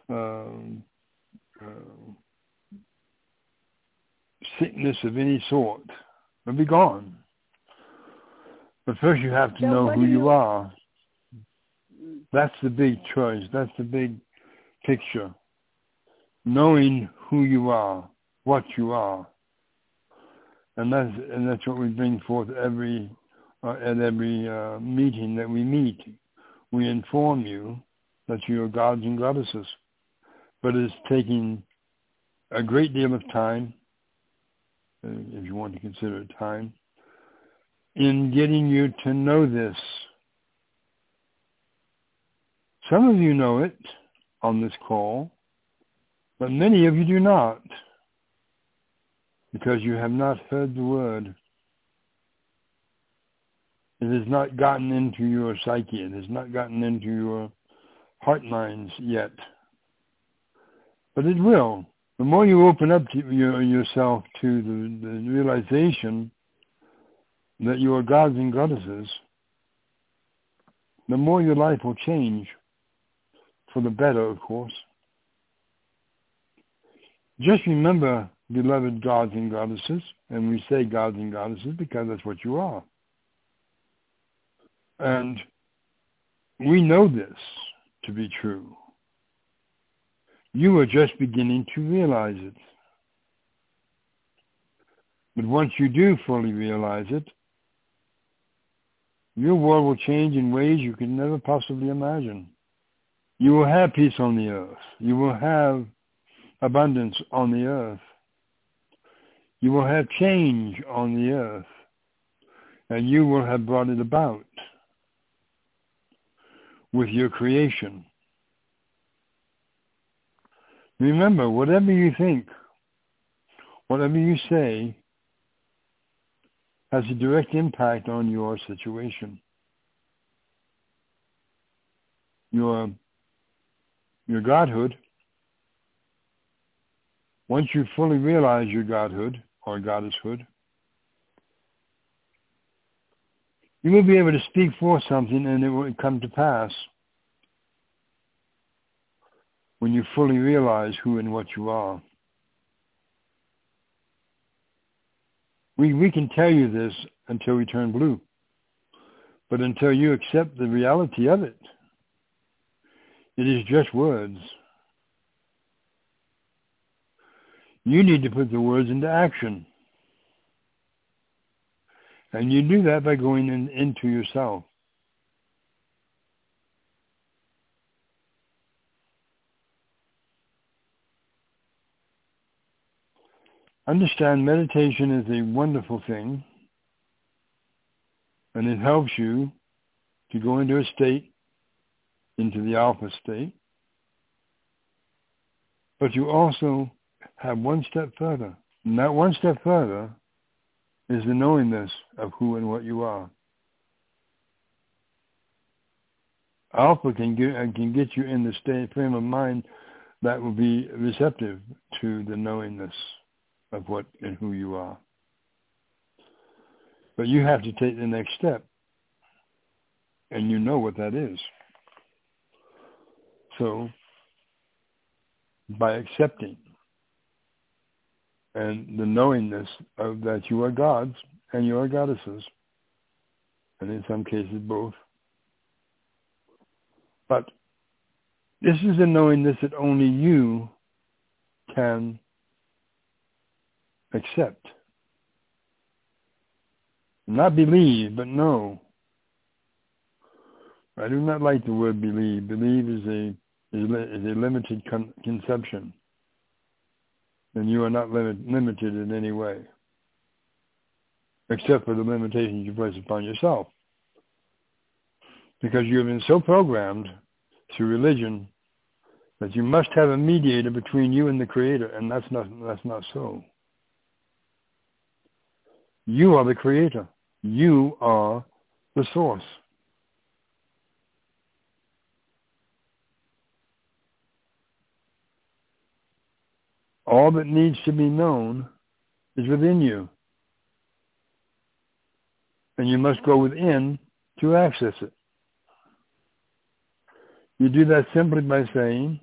C: sickness of any sort. It'll be gone. But first you have to know who you are. That's the big choice. That's the big picture. Knowing who you are, what you are. And that's what we bring forth at every meeting that we meet. We inform you that you are gods and goddesses. But it's taking a great deal of time, if you want to consider it time, in getting you to know this. Some of you know it on this call, but many of you do not, because you have not heard the word. It has not gotten into your psyche. It has not gotten into your heart minds yet. But it will. The more you open up to yourself to the realization that you are gods and goddesses, the more your life will change. For the better, of course. Just remember, beloved gods and goddesses, and we say gods and goddesses because that's what you are. And we know this to be true. You are just beginning to realize it. But once you do fully realize it, your world will change in ways you could never possibly imagine. You will have peace on the earth. You will have abundance on the earth. You will have change on the earth. And you will have brought it about with your creation. Remember, whatever you think, whatever you say, has a direct impact on your situation. Your godhood, once you fully realize your godhood or goddesshood, you will be able to speak forth something and it will come to pass when you fully realize who and what you are. We can tell you this until we turn blue, but until you accept the reality of it, it is just words. You need to put the words into action. And you do that by going into yourself. Understand, meditation is a wonderful thing, and it helps you to go into a state, into the alpha state, but you also have one step further. And that one step further is the knowingness of who and what you are. Alpha can get you in the frame of mind that will be receptive to the knowingness of what and who you are. But you have to take the next step, and you know what that is. So, by accepting and the knowingness of that you are gods and you are goddesses, and in some cases both, but This is a knowingness that only you can accept. Not believe, but know. I do not like the word believe. Believe is a limited conception. And you are not limited in any way, except for the limitations you place upon yourself. Because you have been so programmed through religion that you must have a mediator between you and the Creator, and that's not so. You are the Creator. You are the source. All that needs to be known is within you. And you must go within to access it. You do that simply by saying,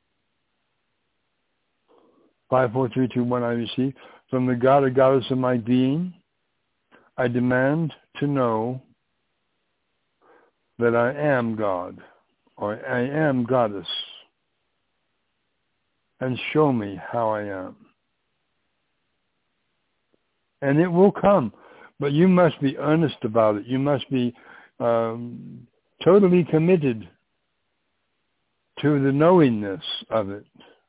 C: 5, 4, 3, 2, 1, I receive. From the God or goddess of my being, I demand to know that I am God, or I am goddess, and show me how I am. And it will come, but you must be earnest about it. You must be totally committed to the knowingness of it.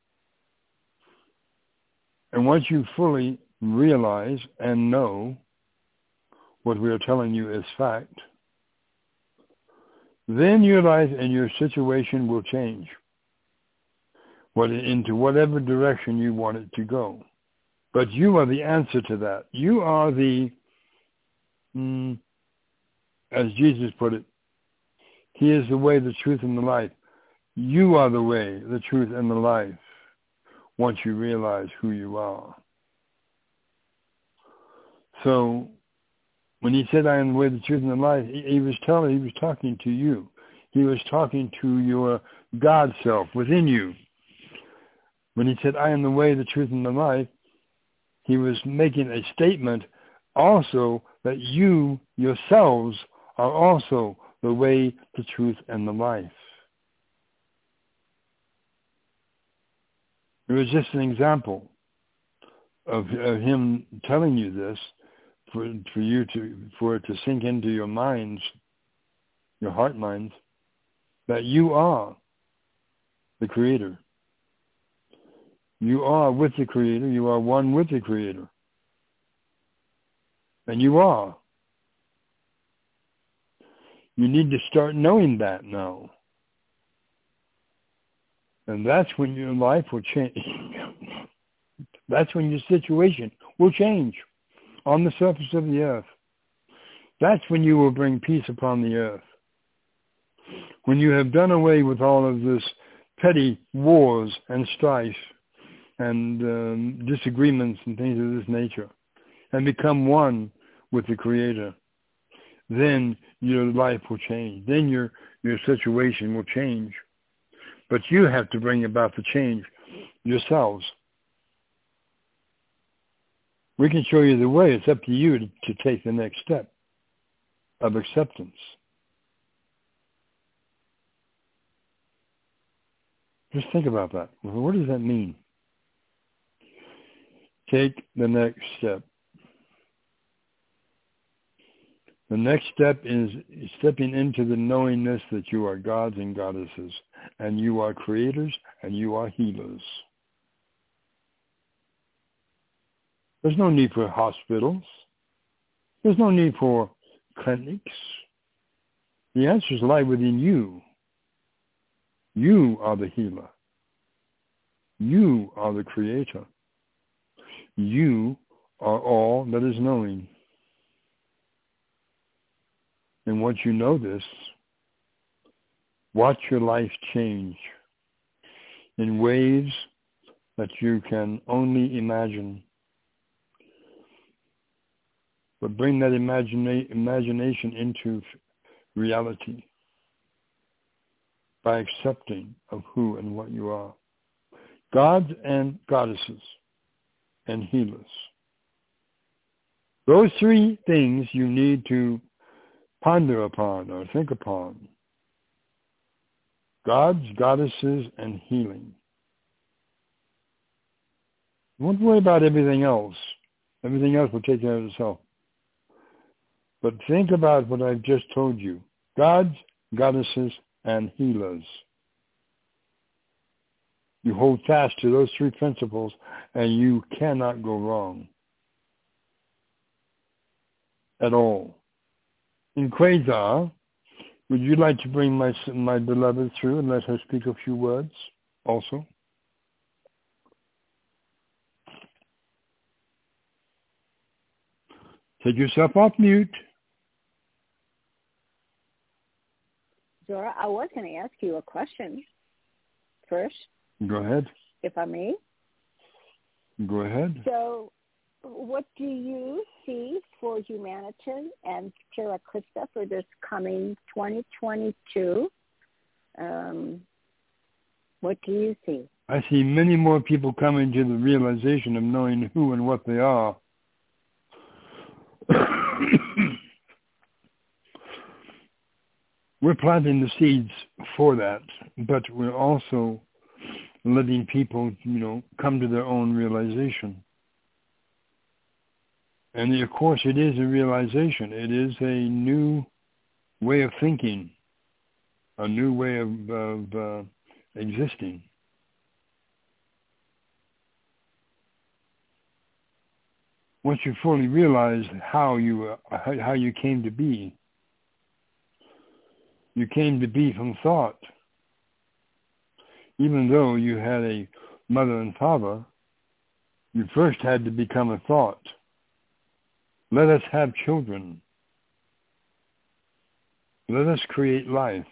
C: And once you fully realize and know what we are telling you is fact, then your life and your situation will change into whatever direction you want it to go. But you are the answer to that. You are the, as Jesus put it, He is the way, the truth, and the life. You are the way, the truth, and the life once you realize who you are. So when He said, I am the way, the truth, and the life, he was talking to you. He was talking to your God self within you. When He said, I am the way, the truth, and the life, He was making a statement also that you yourselves are also the way, the truth, and the life. It was just an example of Him telling you this for it to sink into your minds, your heart minds, that you are the Creator. You are with the Creator. You are one with the Creator. And you are. You need to start knowing that now. And that's when your life will change. That's when your situation will change on the surface of the earth. That's when you will bring peace upon the earth. When you have done away with all of this petty wars and strife and disagreements and things of this nature, and become one with the Creator, then your life will change. Then your situation will change. But you have to bring about the change yourselves. We can show you the way. It's up to you to take the next step of acceptance. Just think about that. What does that mean? Take the next step. The next step is stepping into the knowingness that you are gods and goddesses, and you are creators, and you are healers. There's no need for hospitals. There's no need for clinics. The answers lie within you. You are the healer. You are the creator. You are all that is knowing. And once you know this, watch your life change in ways that you can only imagine. But bring that imagination into reality by accepting of who and what you are. Gods and goddesses and healers. Those three things you need to ponder upon or think upon. gods, goddesses, and healing. Don't worry about everything else. Everything else will take care of itself. But think about what I've just told you. Gods, goddesses, and healers. You hold fast to those three principles, and you cannot go wrong. At all. In Quasar, would you like to bring my beloved through and let her speak a few words also? Take yourself off mute.
B: Zora, I was going to ask you a question first.
C: Go ahead.
B: If I may.
C: Go ahead.
B: So, what do you see for humanity and Terra Christa for this coming 2022? What do you see?
C: I see many more people coming to the realization of knowing who and what they are. We're planting the seeds for that, but we're also letting people, come to their own realization. And of course, it is a realization. It is a new way of thinking, a new way of existing. Once you fully realize how you came to be, you came to be from thought. Even though you had a mother and father, you first had to become a thought. Let us have children. Let us create life.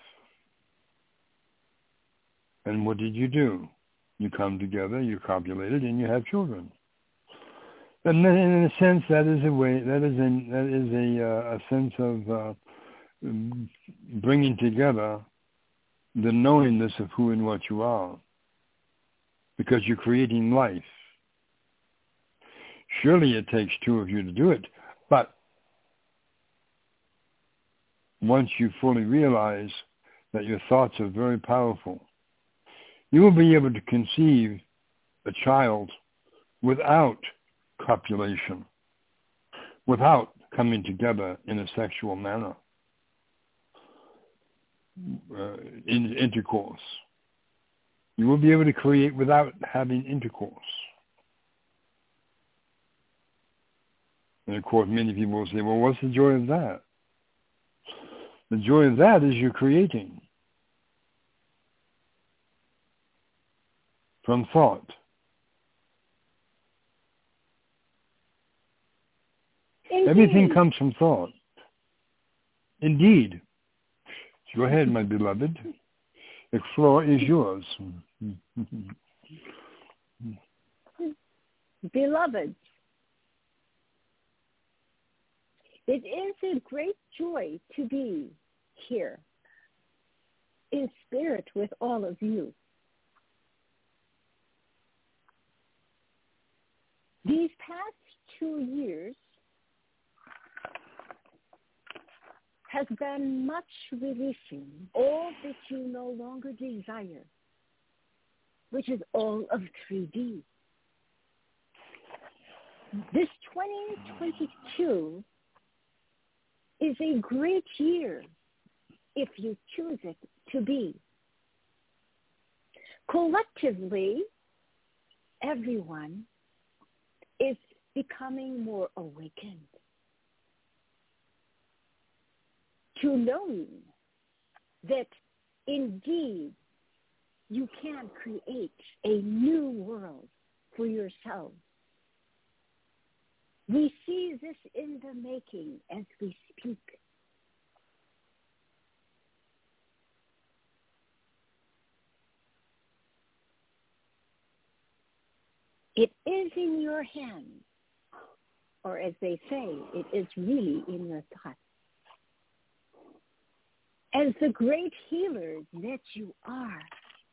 C: And what did you do? You come together, you copulated, and you have children. And then, in a sense, that is a sense of bringing together the knowingness of who and what you are, because you're creating life. Surely it takes two of you to do it, but once you fully realize that your thoughts are very powerful, you will be able to conceive a child without copulation, without coming together in a sexual manner, in intercourse. You will be able to create without having intercourse. And of course, many people will say, well, what's the joy of that? The joy of that is you're creating from thought. Indeed. Everything comes from thought. Indeed. Go ahead, my beloved. The floor is yours.
B: Beloved, it is a great joy to be here in spirit with all of you. These past 2 years has been much releasing all that you no longer desire, which is all of 3D. This 2022 is a great year if you choose it to be. Collectively, everyone is becoming more awakened to knowing that indeed you can create a new world for yourselves. We see this in the making as we speak. It is in your hands, or as they say, it is really in your thoughts. As the great healers that you are,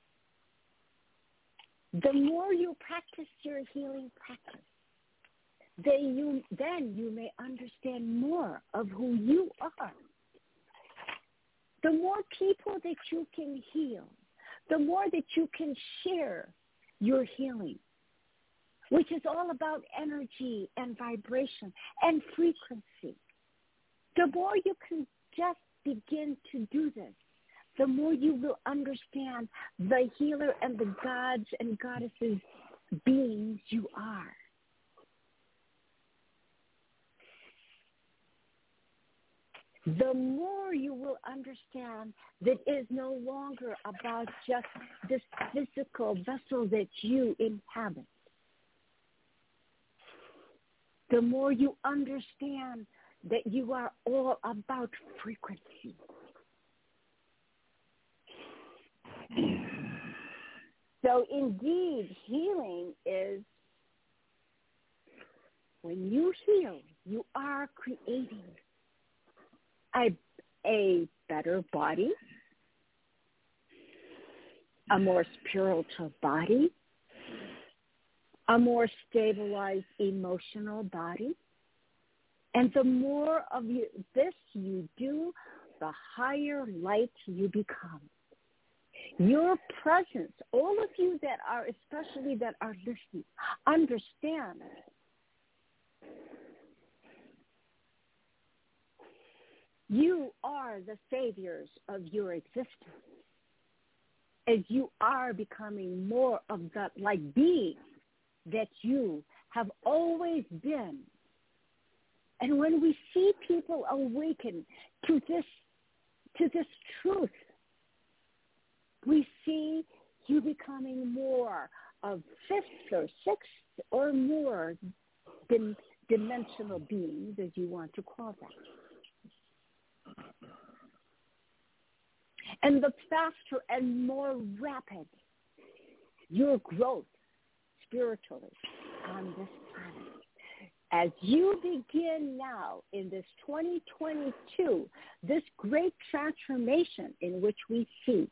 B: the more you practice your healing practice, then you may understand more of who you are. The more people that you can heal, the more that you can share your healing, which is all about energy and vibration and frequency. The more you can just begin to do this, the more you will understand the healer and the gods and goddesses beings you are. The more you will understand that it is no longer about just this physical vessel that you inhabit. The more you understand that you are all about frequency. So indeed, healing is, when you heal, you are creating a better body, a more spiritual body, a more stabilized emotional body. And the more of this you do, the higher light you become. Your presence, all of you that are, especially that are listening, understand you are the saviors of your existence, as you are becoming more of the like being that you have always been. And when we see people awaken to this truth, we see you becoming more of fifth or sixth or more dimensional beings, as you want to call them. And the faster and more rapid your growth spiritually on this planet. As you begin now in this 2022, this great transformation in which we see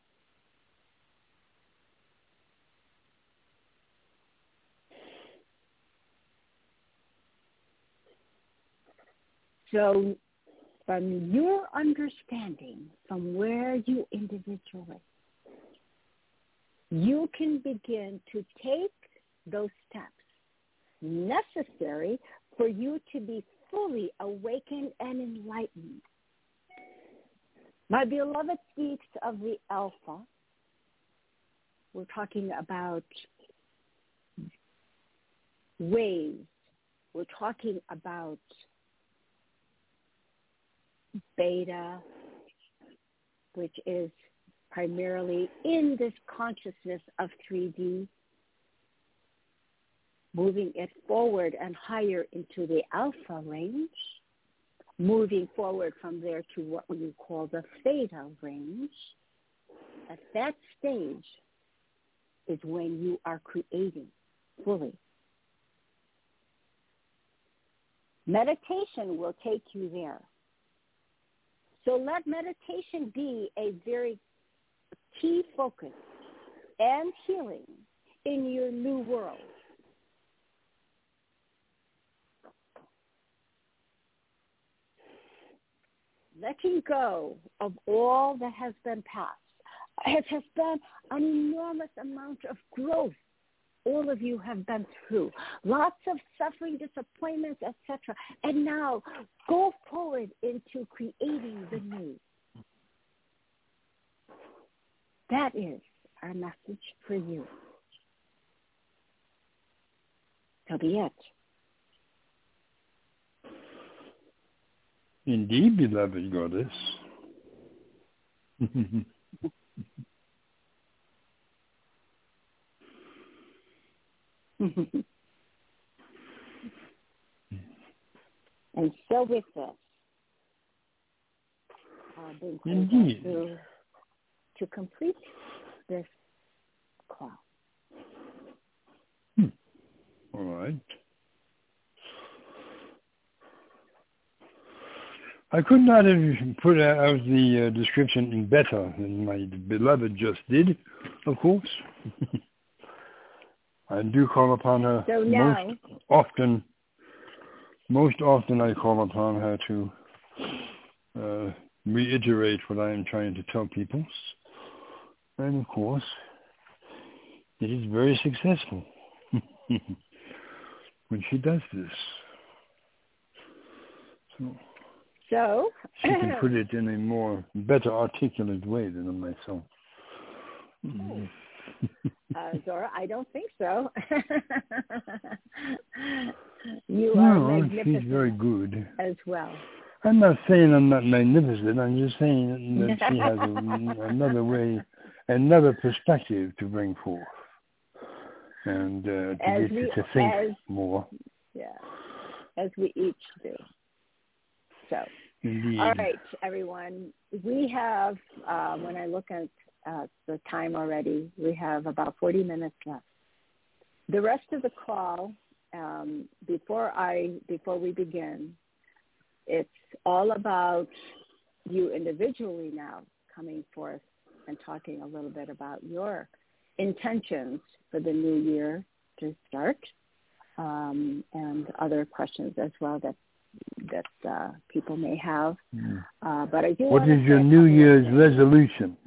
B: so from your understanding, from where you individually, you can begin to take those steps necessary for you to be fully awakened and enlightened. My beloved speaks of the Alpha. We're talking about waves. We're talking about Beta, which is primarily in this consciousness of 3D, moving it forward and higher into the alpha range, moving forward from there to what we call the theta range. At that stage is when you are creating fully. Meditation will take you there. So let meditation be a very key focus and healing in your new world. Letting go of all that has been past. It has been an enormous amount of growth all of you have been through. Lots of suffering, disappointments, etc. And now go forward into creating the new. That is our message for you. So be it.
C: Indeed, beloved goddess.
B: And so with this,
C: indeed,
B: to complete this call.
C: All right. I could not have put out the description in better than my beloved just did, of course. I do call upon her
B: so now,
C: most often I call upon her to reiterate what I am trying to tell people. And of course, it is very successful when she does this. So she can put it in a more better articulate way than myself.
B: Zora, I don't think so. You are magnificent.
C: She's very good
B: as well.
C: I'm not saying I'm not magnificent. I'm just saying that she has another way, another perspective to bring forth, and to get you to think more. Yeah,
B: as we each do. So,
C: indeed.
B: All right, everyone. We have, when I look at the time already, we have about 40 minutes left. The rest of the call, before we begin, it's all about you individually now coming forth and talking a little bit about your intentions for the new year to start, and other questions as well that people may have. But I do.
C: What is your New Year's resolution?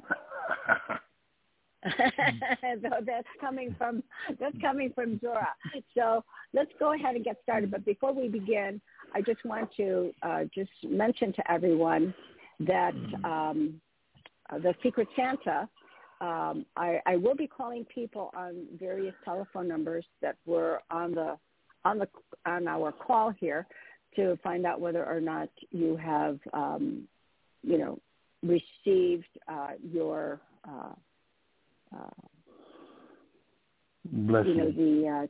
B: That's coming from Zora. So let's go ahead and get started. But before we begin, I just want to just mention to everyone that the Secret Santa. I will be calling people on various telephone numbers that were on our call here to find out whether or not you have received your
C: blessing.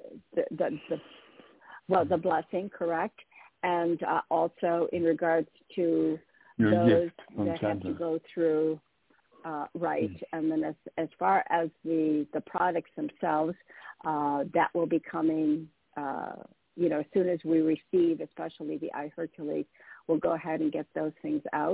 B: The blessing, correct, and also in regards to
C: your
B: those
C: that
B: Santa
C: have
B: to go through. Right, and then as far as the products themselves, that will be coming, as soon as we receive, especially the iHercules, we'll go ahead and get those things out.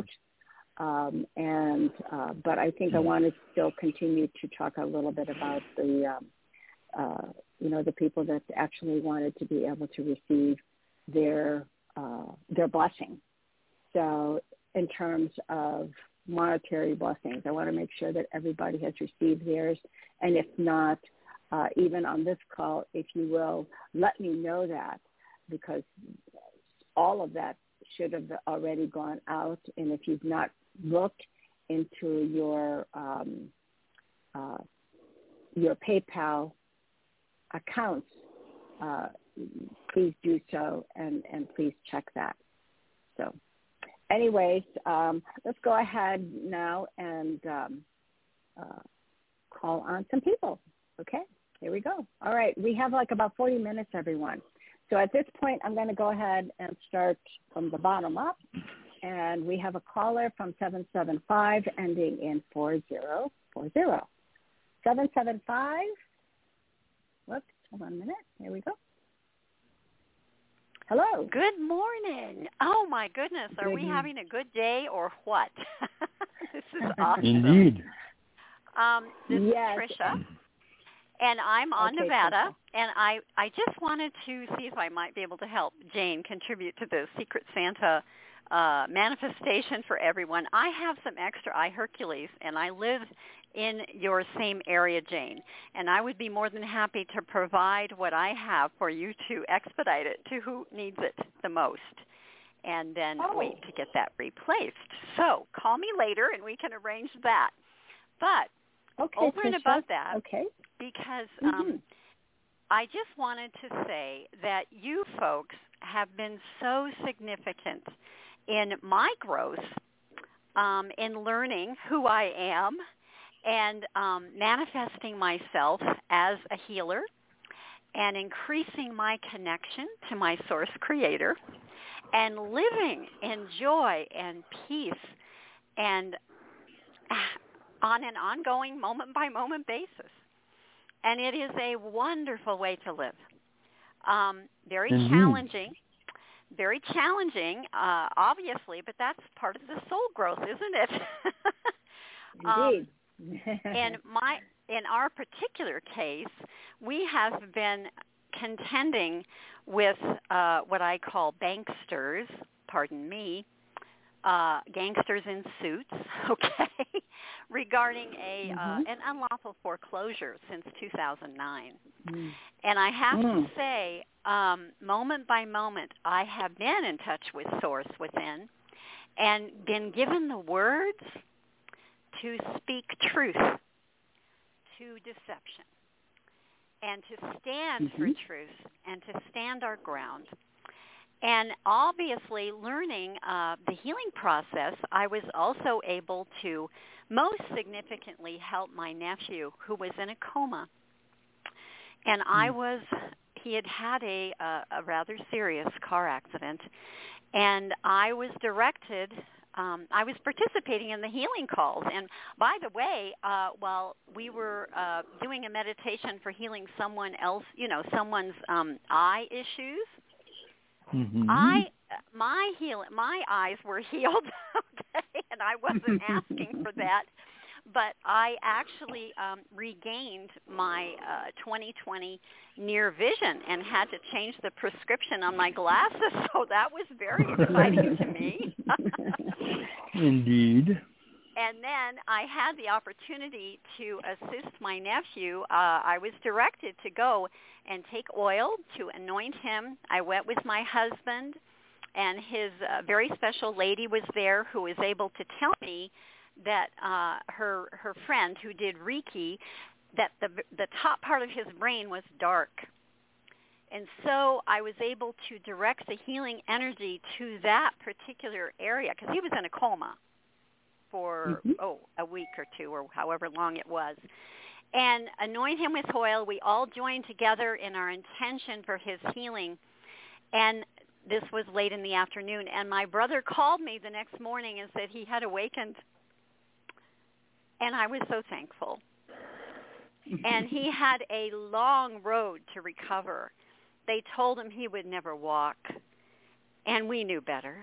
B: But I think I want to still continue to talk a little bit about the people that actually wanted to be able to receive their blessing. So in terms of monetary blessings, I want to make sure that everybody has received theirs. And if not, even on this call, if you will, let me know that, because all of that should have already gone out. And if you've not looked into your PayPal accounts, please do so and please check that. So anyways, let's go ahead now and call on some people. Okay, here we go. All right, we have like about 40 minutes, everyone. So at this point, I'm going to go ahead and start from the bottom up. And we have a caller from 775 ending in 4040. 775. Whoops, hold on a minute. Here we go. Hello.
E: Good morning. Oh, my goodness. Are we having a good day or what? This is awesome.
C: Indeed.
E: This is Tricia, and I'm on Nevada, and I just wanted to see if I might be able to help Jane contribute to the Secret Santa manifestation for everyone. I have some extra iHercules, and I live in your same area, Jane, and I would be more than happy to provide what I have for you to expedite it to who needs it the most, and then wait to get that replaced. So call me later, and we can arrange that. But over and above that, because I just wanted to say that you folks have been so significant in my growth, in learning who I am, and manifesting myself as a healer, and increasing my connection to my source creator, and living in joy and peace, and on an ongoing moment-by-moment basis. And it is a wonderful way to live. Very challenging, obviously, but that's part of the soul growth, isn't it?
B: Indeed.
E: In our particular case, we have been contending with what I call banksters, pardon me, gangsters in suits, okay, regarding an unlawful foreclosure since 2009. Mm. And I have to say, moment by moment, I have been in touch with Source within and been given the words to speak truth to deception and to stand for truth and to stand our ground. And obviously, learning the healing process, I was also able to most significantly help my nephew who was in a coma. And he had had a rather serious car accident. And I was directed, I was participating in the healing calls. And by the way, while we were doing a meditation for healing someone else, someone's eye issues, my eyes were healed, okay, and I wasn't asking for that, but I actually regained my 20/20 near vision and had to change the prescription on my glasses, so that was very exciting to me.
C: Indeed.
E: And then I had the opportunity to assist my nephew. I was directed to go and take oil to anoint him. I went with my husband, and his very special lady was there who was able to tell me that her friend who did Reiki, that the top part of his brain was dark. And so I was able to direct the healing energy to that particular area because he was in a coma for, a week or two or however long it was. And anoint him with oil. We all joined together in our intention for his healing. And this was late in the afternoon. And my brother called me the next morning and said he had awakened. And I was so thankful. And he had a long road to recover. They told him he would never walk. And we knew better.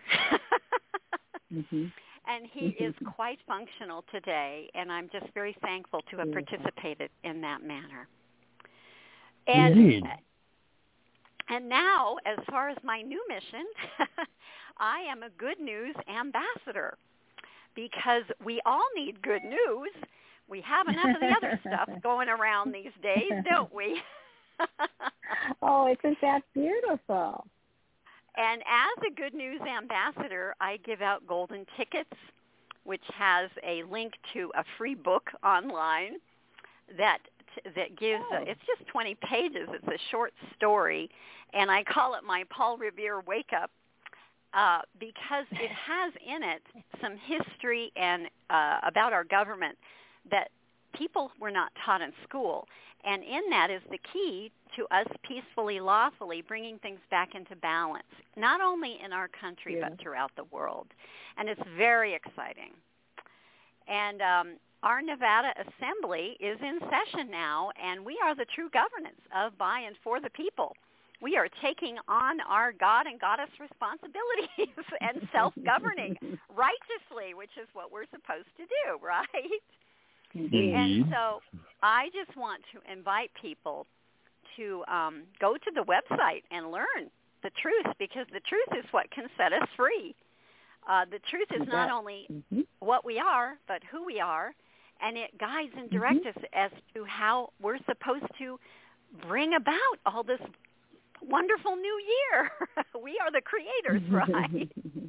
E: And he is quite functional today, and I'm just very thankful to have participated in that manner. And,
C: Indeed.
E: And now, as far as my new mission, I am a good news ambassador because we all need good news. We have enough of the other stuff going around these days, don't we?
B: Oh, isn't that beautiful?
E: And as a good news ambassador, I give out golden tickets, which has a link to a free book online that gives, it's just 20 pages. It's a short story, and I call it my Paul Revere Wake Up because it has in it some history and about our government that people were not taught in school. And in that is the key to us peacefully, lawfully bringing things back into balance, not only in our country but throughout the world. And it's very exciting. And our Nevada Assembly is in session now, and we are the true governance of, by, and for the people. We are taking on our God and Goddess responsibilities and self-governing righteously, which is what we're supposed to do, right?
C: Indeed.
E: And so I just want to invite people to go to the website and learn the truth, because the truth is what can set us free. The truth is not only what we are, but who we are, and it guides and directs us as to how we're supposed to bring about all this wonderful new year. We are the creators, right?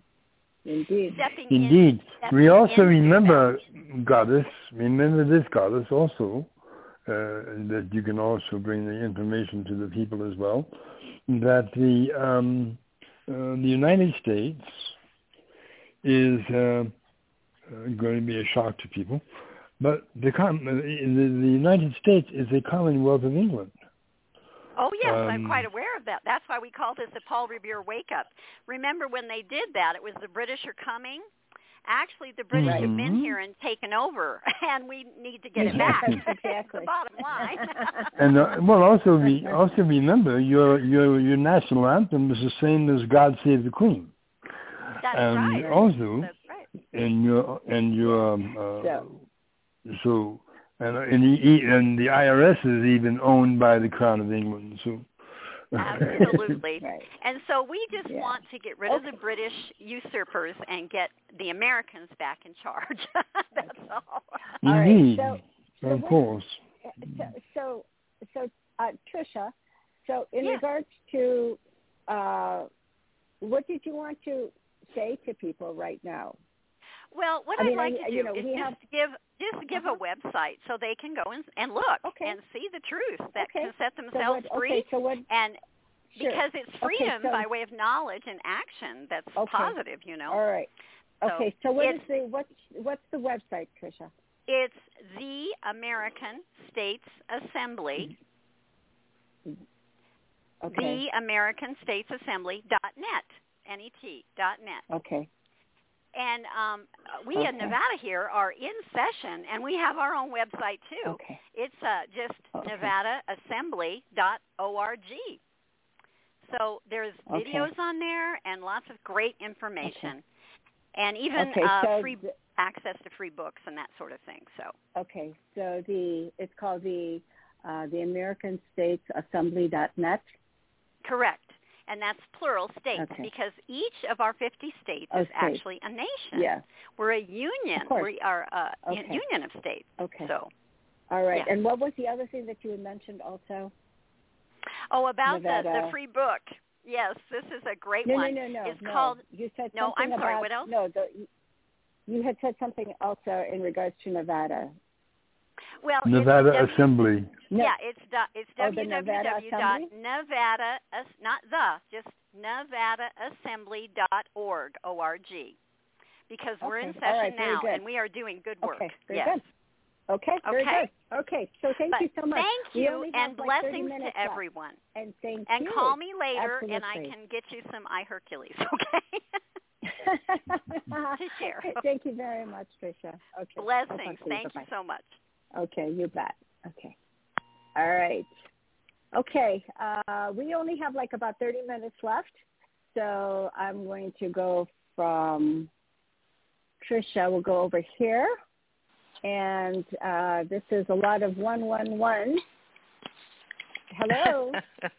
B: Indeed.
C: We also remember Goddess, remember this Goddess also, that you can also bring the information to the people as well, that the United States is going to be a shock to people, but the United States is a Commonwealth of England.
E: Oh, yes, I'm quite aware of that. That's why we call this the Paul Revere Wake Up. Remember when they did that, it was the British are coming. Actually, the British have been here and taken over, and we need to get it back.
B: Exactly.
E: The bottom line.
C: And also remember your national anthem is the same as "God Save the Queen."
E: That's
C: and
E: right.
C: Also,
E: that's right.
C: And the IRS is even owned by the Crown of England. So
E: Absolutely.
B: Right.
E: And so we just want to get rid of the British usurpers and get the Americans back in charge. That's all.
C: Indeed.
B: All right. So
C: of course.
B: So Tricia, so in regards to what did you want to say to people right now?
E: Well, what I'd like to do is just give a website so they can go and look and see the truth that can set themselves free. And because it's freedom by way of knowledge and action that's positive,
B: All right. Okay. So what's the website, Tricia?
E: It's the American States Assembly.
B: Okay.
E: The American States Assembly.net. Net.
B: Okay.
E: And we in Nevada here are in session, and we have our own website too.
B: Okay.
E: It's just NevadaAssembly.org. So there's videos on there and lots of great information, and even free access to free books and that sort of thing. So
B: so it's called the American States Assembly.net.
E: Correct. And that's plural states because each of our 50 states is actually a nation.
B: Yeah.
E: We're a union. We are a union of states.
B: Okay.
E: So,
B: all right. Yeah. And what was the other thing that you had mentioned also?
E: Oh, about the free book. Yes, this is a great one.
B: No.
E: It's called...
B: You said something
E: No, I'm
B: about,
E: sorry. What else?
B: No, you had said something also in regards to Nevada.
E: Well,
C: Nevada Assembly.
E: Yeah, it's
B: www.nevada,
E: not just NevadaAssembly.org, O-R-G, because we're in session now, and we are doing good work.
B: Okay, very good. Okay, very good. Okay, so thank you so much.
E: Thank you, and blessings to everyone.
B: And thank you.
E: And call me later,
B: Absolutely.
E: and I can get you some iHercules, okay? To share.
B: Thank you very much, Tricia. Okay.
E: Blessings. Thank you so much.
B: Okay, you bet. Okay. All right. Okay. We only have like about 30 minutes left, so I'm going to go from Tricia. We'll go over here, and this is a lot of 111. Hello.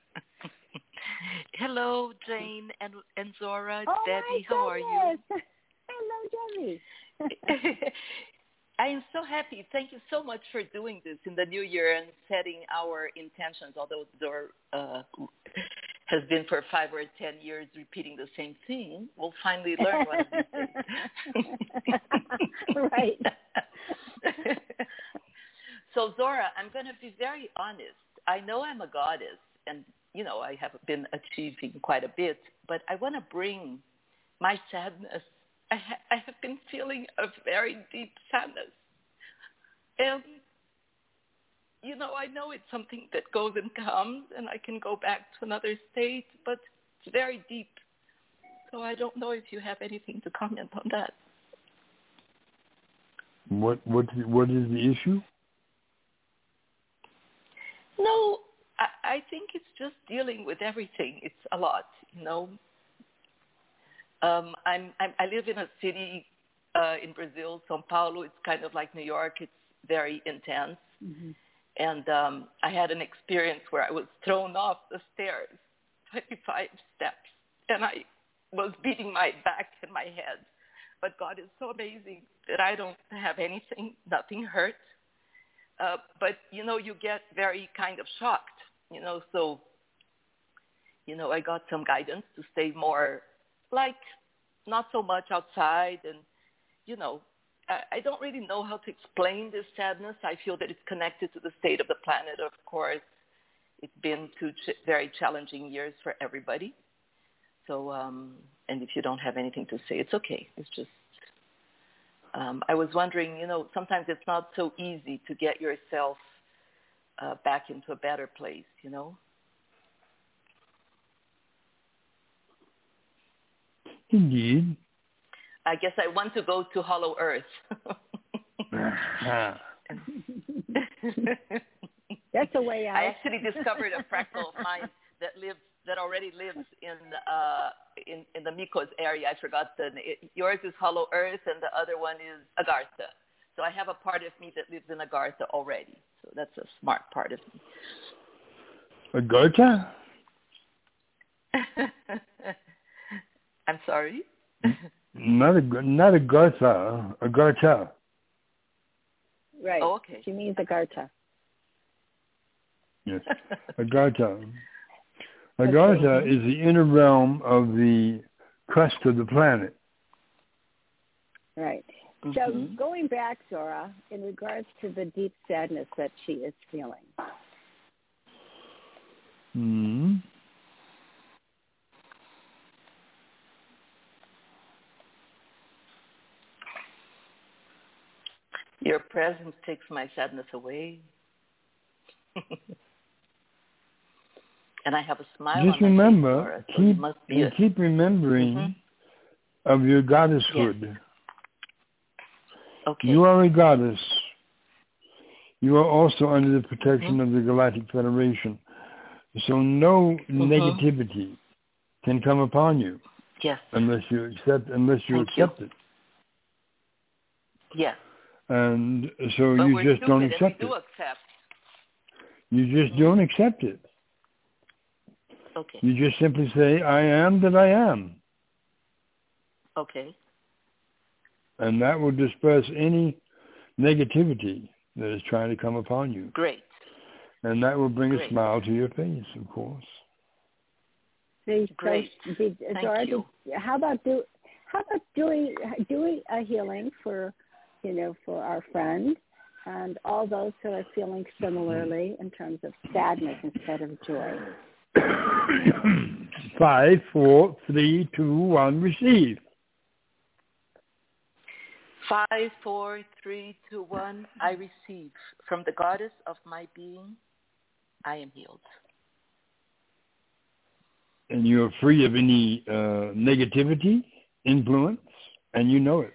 F: Hello, Jane and Zora.
B: Oh,
F: Debbie, how are you?
B: Hello, Debbie.
F: I am so happy. Thank you so much for doing this in the new year and setting our intentions, although Zora has been for 5 or 10 years repeating the same thing. We'll finally learn one of these days.
B: Right.
F: So, Zora, I'm going to be very honest. I know I'm a goddess, and I have been achieving quite a bit, but I want to bring my sadness. I have been feeling a very deep sadness. And, I know it's something that goes and comes, and I can go back to another state, but it's very deep. So I don't know if you have anything to comment on that.
C: What is the issue?
F: No, I think it's just dealing with everything. It's a lot, I live in a city in Brazil, São Paulo. It's kind of like New York. It's very intense.
B: Mm-hmm.
F: And I had an experience where I was thrown off the stairs, 25 steps, and I was beating my back and my head. But God is so amazing that I don't have anything, nothing hurt. But, you get very kind of shocked, so, I got some guidance to stay more not so much outside. And, I don't really know how to explain this sadness. I feel that it's connected to the state of the planet, of course. It's been 2 very challenging years for everybody. So, and if you don't have anything to say, it's okay. It's just, I was wondering, sometimes it's not so easy to get yourself back into a better place,
C: Indeed.
F: I guess I want to go to Hollow Earth.
B: That's a way out.
F: I actually discovered a fractal of mine that already lives in the Micos area. I forgot yours is Hollow Earth, and the other one is Agartha. So I have a part of me that lives in Agartha already. So that's a smart part of me.
C: Agartha?
F: I'm sorry?
C: Not a garta, a garta.
B: Right.
F: Oh, okay.
B: She means a garta.
C: Yes, a garta. A garta is the inner realm of the crust of the planet.
B: Right. So going back, Zora, in regards to the deep sadness that she is feeling.
F: Your presence takes my sadness away. And I have a smile
C: Just
F: on
C: remember,
F: my face,
C: keep remembering of your goddesshood.
F: Yes. Okay.
C: You are a goddess. You are also under the protection of the Galactic Federation. So no negativity can come upon you.
F: Yes.
C: Unless you accept it.
F: Yes.
C: And so
F: but
C: you just don't accept it. You just don't accept it.
F: Okay.
C: You just simply say, I am that I am.
F: Okay.
C: And that will disperse any negativity that is trying to come upon you.
F: Great.
C: And that will bring a smile to your face, of course.
F: Great. Thank you.
B: How about doing a healing for our friend and all those who are feeling similarly in terms of sadness instead of joy?
C: 5, 4, 3, 2, 1, receive.
F: 5, 4, 3, 2, 1, I receive. From the goddess of my being, I am healed.
C: And you're free of any negativity, influence, and you know it.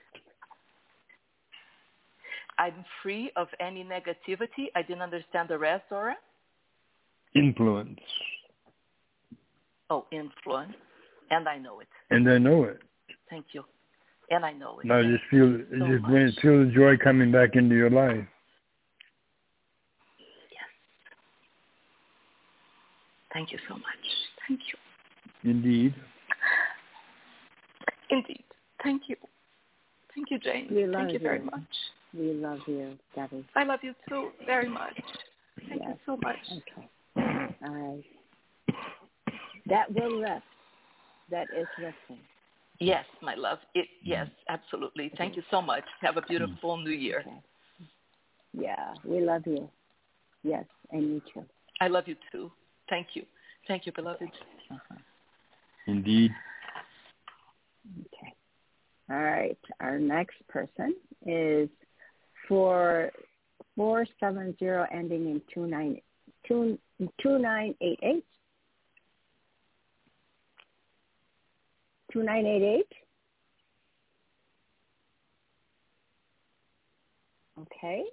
F: I'm free of any negativity. I didn't understand the rest, Zora.
C: Influence.
F: Oh, influence. And I know it.
C: And I know it.
F: Thank you. And I know it.
C: Now just feel the joy coming back into your life.
F: Yes. Thank you so much. Thank you.
C: Indeed.
F: Indeed. Thank you. Thank you, Jane. Thank you very much.
B: We love you, Debbie.
F: I love you too very much. Thank you so much.
B: Okay. All right. That will lift. That is lifting.
F: Yes, my love. Yes, absolutely. Thank you so much. Have a beautiful new year.
B: Okay. Yeah, we love you. Yes, and you too.
F: I love you too. Thank you. Thank you, beloved.
C: Indeed.
B: Okay. All right. Our next person is 470 ending in 2988. 2988. Okay.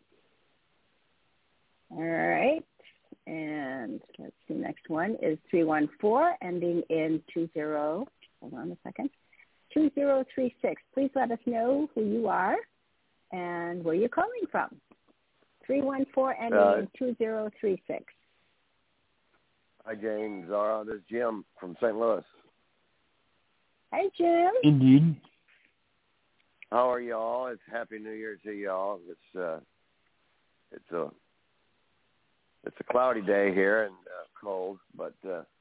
B: All right. And let's see, next one is 314 ending in 20. Hold on a second. 2036. Please let us know who you are and where you're calling from. 314 ending in 2036.
G: Hi, Jane, Zara. This is Jim from St. Louis.
B: Hi, Jim.
C: Indeed.
G: How are y'all? It's Happy New Year to y'all. It's a cloudy day here and cold, but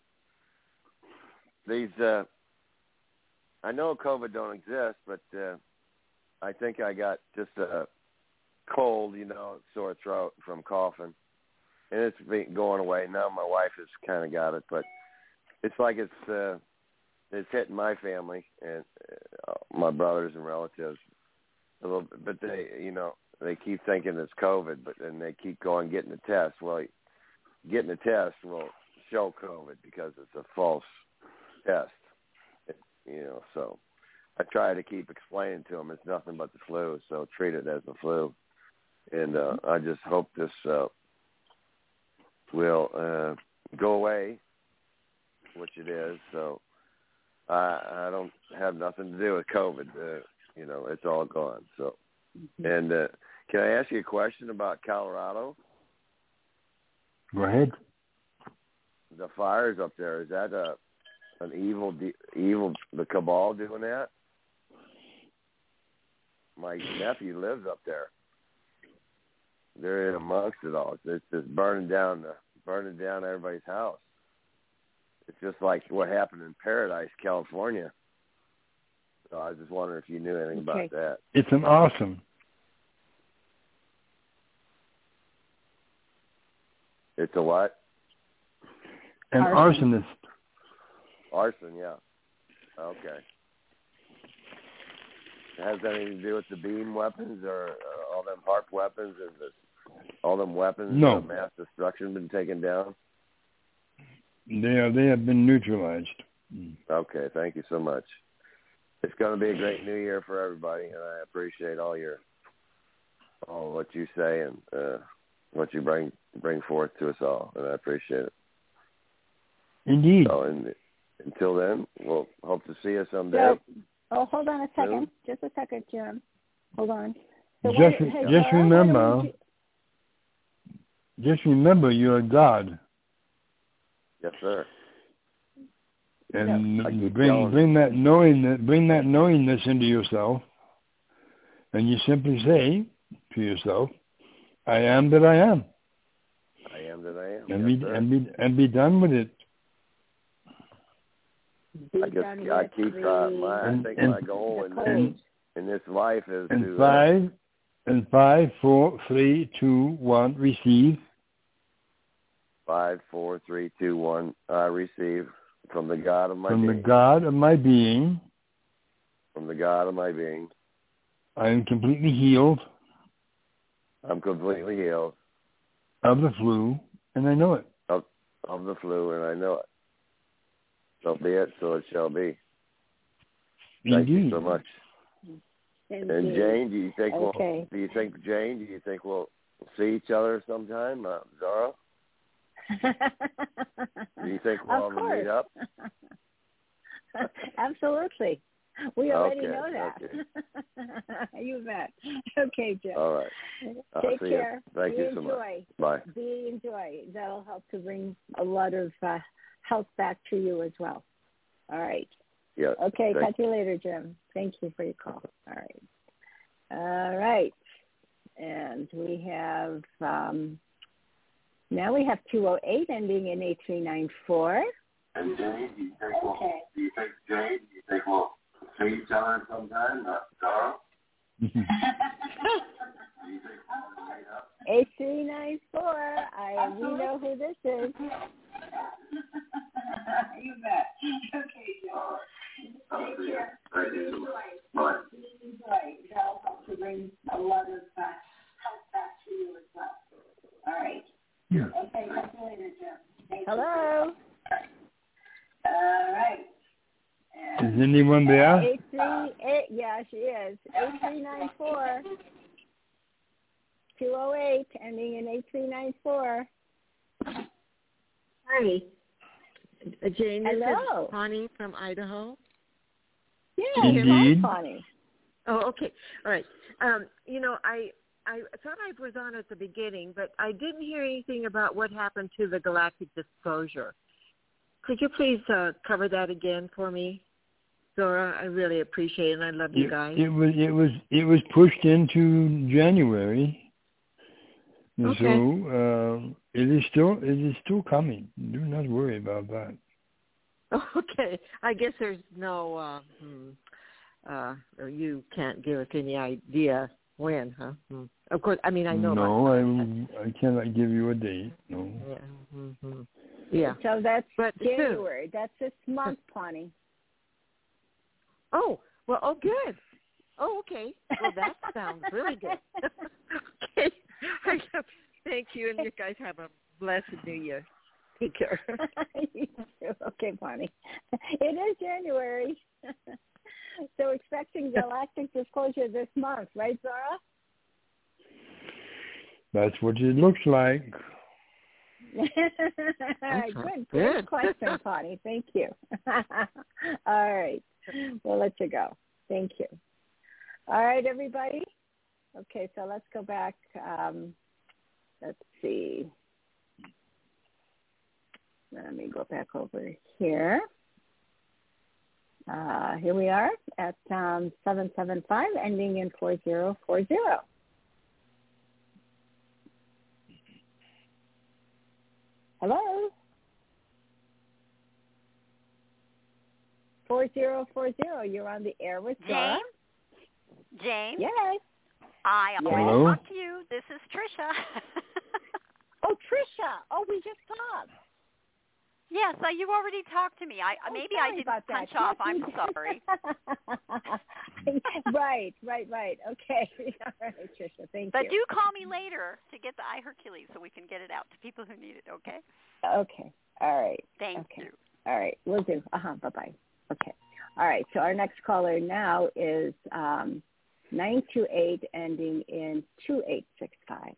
G: I know COVID don't exist, but I think I got just a cold, sore throat from coughing, and it's been going away. Now my wife has kind of got it, but it's like it's hitting my family and my brothers and relatives a little bit, but they keep thinking it's COVID, but then they keep going getting the test. Well, getting the test will show COVID because it's a false test, so I try to keep explaining to them it's nothing but the flu, so treat it as the flu. And I just hope this will go away, which it is. So I don't have nothing to do with COVID. It's all gone. So, and can I ask you a question about Colorado?
C: Go ahead.
G: The fires up there, is that an evil, the cabal doing that? My nephew lives up there. They're in amongst it all. It's just burning down everybody's house. It's just like what happened in Paradise, California. So I was just wondering if you knew anything about that.
C: It's an arson.
G: It's a what?
C: An arsonist.
G: Arson, yeah. Okay. It has anything to do with the beam weapons or all them HAARP weapons and all them weapons of mass destruction been taken down?
C: They have been neutralized.
G: Okay, thank you so much. It's going to be a great new year for everybody, and I appreciate all what you say and what you bring forth to us all, and I appreciate it.
C: Indeed.
G: So, until then, we'll hope to see you someday.
B: So, hold on a second. Just a second, Jim. Hold on. So
C: just remember you're God.
G: Yes, sir.
C: And bring that knowingness into yourself, and you simply say to yourself, "I am that I am."
G: I am that I am.
C: And be done with it.
G: I think my goal in this life is
C: to 5, 4, 3, 2, 1, receive.
G: 5, 4, 3, 2, 1. I receive from the God of my being.
C: From the God of my being.
G: From the God of my being.
C: I am completely healed.
G: I'm completely healed.
C: Of the flu, and I know it.
G: Of the flu, and I know it. So be it, so it shall be. Thank you so much. And Jane, do you think we'll see each other sometime, Zara? Do you think we'll ever meet up?
B: Absolutely. We already know that. Okay. You bet. Okay, Jim.
G: All right.
B: Take care.
G: Thank you so much. Bye.
B: Enjoy. That'll help to bring a lot of health back to you as well. All right.
G: Yeah.
B: Okay. Talk to you later, Jim. Thank you for your call. All right. All right. And we have now we have 208 ending in 8394.
G: And Jane, do you think we'll see each other sometime, Zara?
B: 8394. We know who this is. You bet. Okay, Joe. Take care. Enjoy. That'll help to bring a lot of health back to you as well. All right. Yeah. Okay, talk to you later, Jim. Hello. All right.
C: Is anyone there?
B: 838. Yeah, she is. 8394. 208, ending in 8394.
H: Hi. Jane, this
B: Hello.
H: is Connie from Idaho.
B: Yeah,
C: indeed.
B: Connie.
H: Oh, okay. All right. I thought I was on at the beginning, but I didn't hear anything about what happened to the galactic disclosure. Could you please cover that again for me, Zora? I really appreciate it, and I love you guys.
C: It was pushed into January.
H: Okay.
C: So it is still coming. Do not worry about that.
H: Okay. I guess there's no or you can't give us any idea when, huh? Of course, I mean I know.
C: No, I cannot give you a date. No.
H: Yeah. Mm-hmm. Yeah.
B: So that's January.
H: Soon.
B: That's this month, Connie.
H: Oh, well, oh, good. Oh, okay. Well, that sounds really good. Okay. Thank you, and you guys have a blessed New Year. Take care.
B: Okay, Bonnie. It is January. So expecting galactic disclosure this month, right, Zara?
C: That's what it looks like.
B: Good question, Connie. Thank you. All right. We'll let you go. Thank you. All right, everybody. Okay, so let's go back. Let's see. Let me go back over here. Here we are at 775, ending in 4040. Hello? 4040, you're on the air with Dora.
E: Jane?
B: Yes.
E: I already
C: Hello?
E: talked to you. This is Tricia.
B: Oh, Tricia. Oh, we just talked.
E: Yeah, so you already talked to me. I didn't punch off. I'm sorry.
B: Right. Okay. All right, Tricia. Thank you.
E: But do call me later to get the iHercules so we can get it out to people who need it, okay?
B: Okay. All right.
E: Thank you.
B: All right. We'll do. Bye-bye. Okay. All right. So our next caller now is 928, ending in 2865.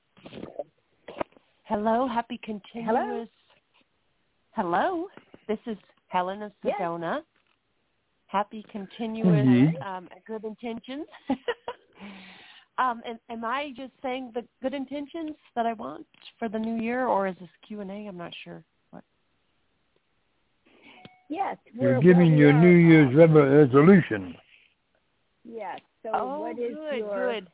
A: Hello. Happy continuous. Hello. This is Helen of Sedona. Yes. Happy continuous good intentions. And am I just saying the good intentions that I want for the new year, or is this Q&A? I'm not sure. What?
B: Yes.
C: You're giving your New Year's resolution.
B: Yes. So what is your...
A: good.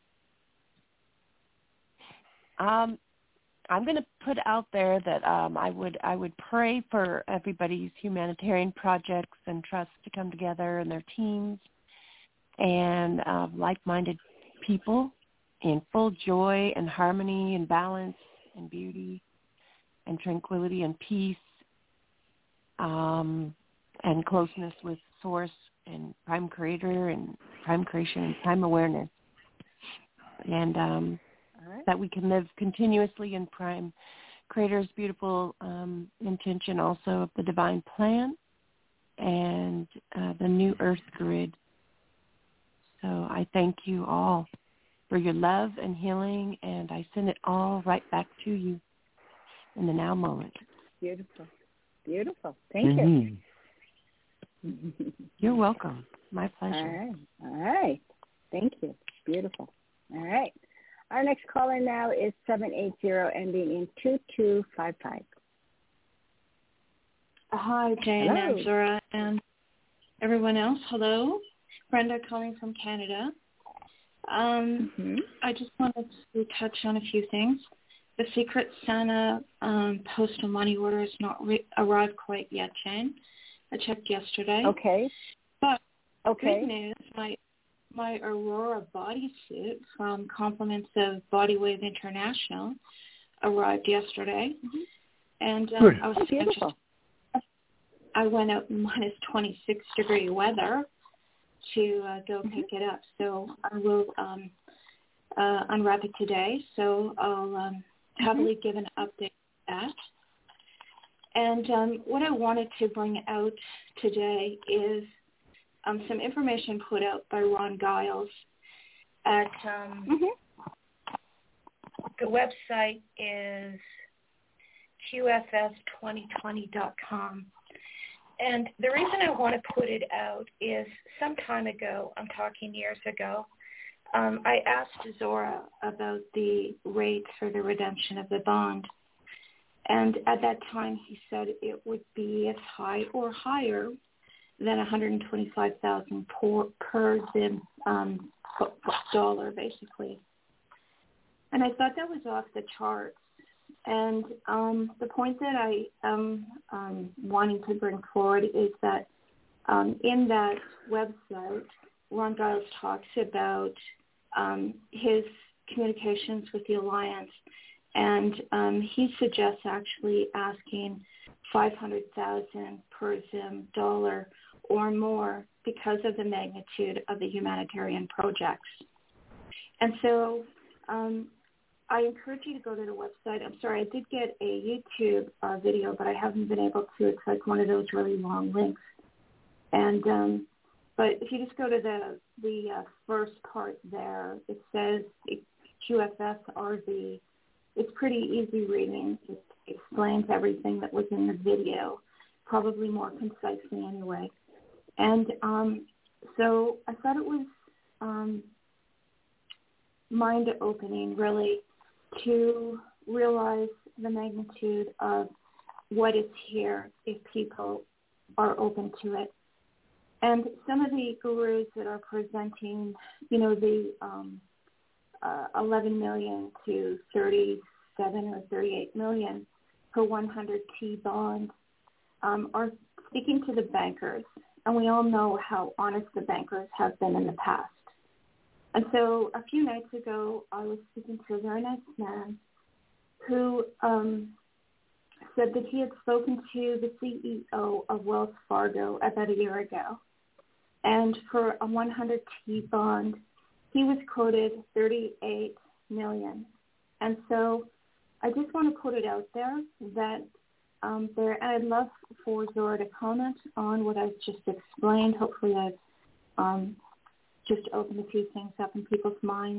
A: I'm going to put out there that I would pray for everybody's humanitarian projects and trusts to come together and their teams and like-minded people in full joy and harmony and balance and beauty and tranquility and peace and closeness with Source and Prime Creator and Prime Creation and Prime Awareness. And that we can live continuously in Prime Creator's beautiful intention also of the divine plan and the new earth grid. So I thank you all for your love and healing, and I send it all right back to you in the now moment.
B: Beautiful. Thank you.
A: You're welcome. My pleasure.
B: All right. Thank you. Beautiful. All right. Our next caller now is 780, ending in 2255.
I: Hi, Jane and Zora and everyone else. Hello. Brenda calling from Canada. I just wanted to touch on a few things. The Secret Santa postal money order has not arrived quite yet, Jane. I checked yesterday.
B: Okay.
I: But good news, my Aurora bodysuit from Compliments of Body Wave International arrived yesterday. And I was beautiful. I went out in minus 26-degree weather to go pick it up. So I will unwrap it today. So I'll happily give an update on that. And what I wanted to bring out today is some information put out by Ron Giles at the website is qfs2020.com. And the reason I want to put it out is some time ago, I'm talking years ago, I asked Zora about the rates for the redemption of the bond. And at that time, he said it would be as high or higher than $125,000 per ZIM dollar, basically. And I thought that was off the charts. And the point that I am wanting to bring forward is that in that website, Ron Giles talks about his communications with the Alliance, and he suggests actually asking $500,000 per ZIM dollar or more because of the magnitude of the humanitarian projects. And so I encourage you to go to the website. I'm sorry, I did get a YouTube video, but I haven't been able to. It's like one of those really long links. And but if you just go to the first part there, it says QFS RV. It's pretty easy reading. It explains everything that was in the video, probably more concisely anyway. And so I thought it was mind-opening, really, to realize the magnitude of what is here if people are open to it. And some of the gurus that are presenting, the 11 million to 37 or 38 million per 100 T bond are speaking to the bankers. And we all know how honest the bankers have been in the past. And so a few nights ago, I was speaking to a very nice man who said that he had spoken to the CEO of Wells Fargo about a year ago. And for a 100 T bond, he was quoted $38 million. And so I just want to put it out there that and I'd love for Zora to comment on what I've just explained. Hopefully I've just opened a few things up in people's minds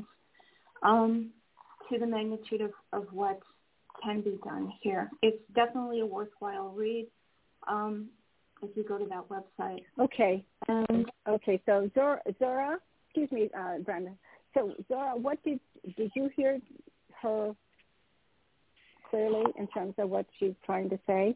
I: to the magnitude of what can be done here. It's definitely a worthwhile read if you go to that website.
B: Okay. Okay. So Zora, excuse me, Brenda. So Zora, what did you hear her clearly in terms of what she's trying to say?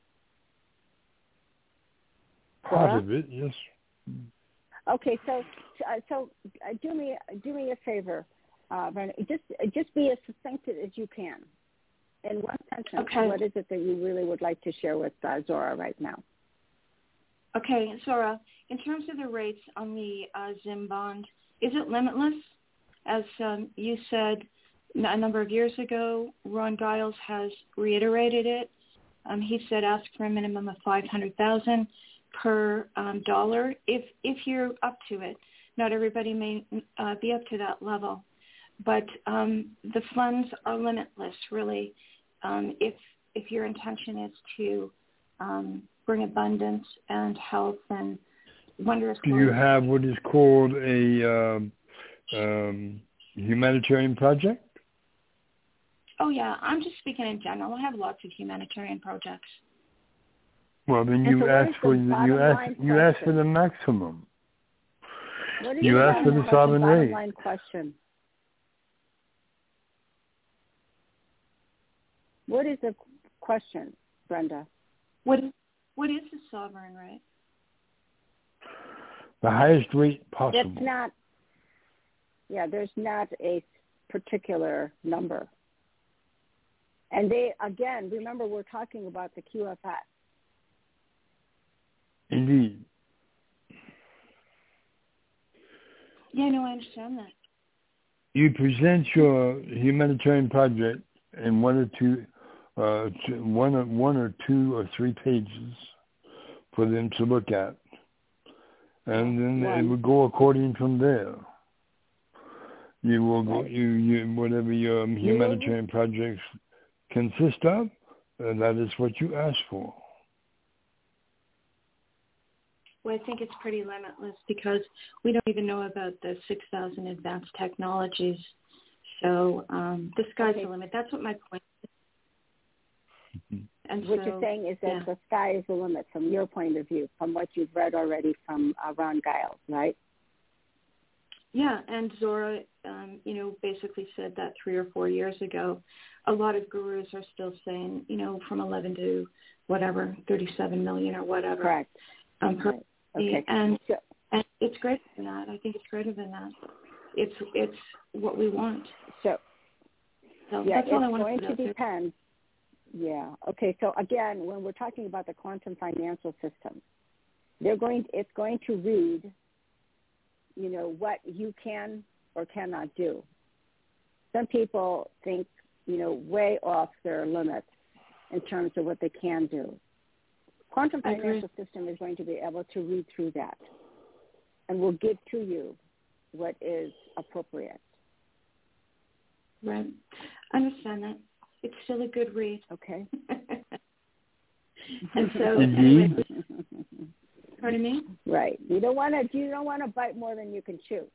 C: Part of it, yes.
B: Okay, so do me a favor, Brenda. Just be as succinct as you can. In one sentence,
I: okay.
B: What is it that you really would like to share with Zora right now?
I: Okay, Zora, in terms of the rates on the Zim bond, is it limitless? As you said a number of years ago, Ron Giles has reiterated it. He said ask for a minimum of $500,000 per dollar if you're up to it. Not everybody may be up to that level, but the funds are limitless, really. If your intention is to bring abundance and health and wondrous.
C: Do you have what is called a humanitarian project?
I: Oh yeah, I'm just speaking in general. I have lots of humanitarian projects.
C: Well, then you ask for the maximum. You ask for the sovereign rate.
B: Line question. What is the question, Brenda?
I: What is the sovereign rate?
C: The highest rate possible.
B: It's not. Yeah, there's not a particular number. And remember, we're talking about the QFS.
C: Indeed.
I: Yeah, no, I understand that.
C: You present your humanitarian project in one or two or three pages for them to look at, and then it would go according from there. You will go, you whatever your humanitarian projects consist of, that is what you ask for.
I: Well, I think it's pretty limitless because we don't even know about the 6,000 advanced technologies. So the sky's the limit. That's what my point is. And
B: what you're saying is that the sky is the limit from your point of view, from what you've read already from Ron Giles, right?
I: Yeah, and Zora, basically said that 3 or 4 years ago. A lot of gurus are still saying, from 11 to whatever, 37 million or whatever.
B: Correct.
I: Okay. And it's greater than that. I think it's greater than that. It's what we want.
B: So
I: that's all I want
B: to going to depend. Yeah. Okay. So again, when we're talking about the quantum financial system, it's going to read, what you can or cannot do. Some people think, way off their limits in terms of what they can do. Quantum financial system is going to be able to read through that and will give to you what is appropriate.
I: Right. I understand that. It's still a good read.
B: Okay.
I: And so, anyway, pardon me?
B: Right. You don't want to bite more than you can chew.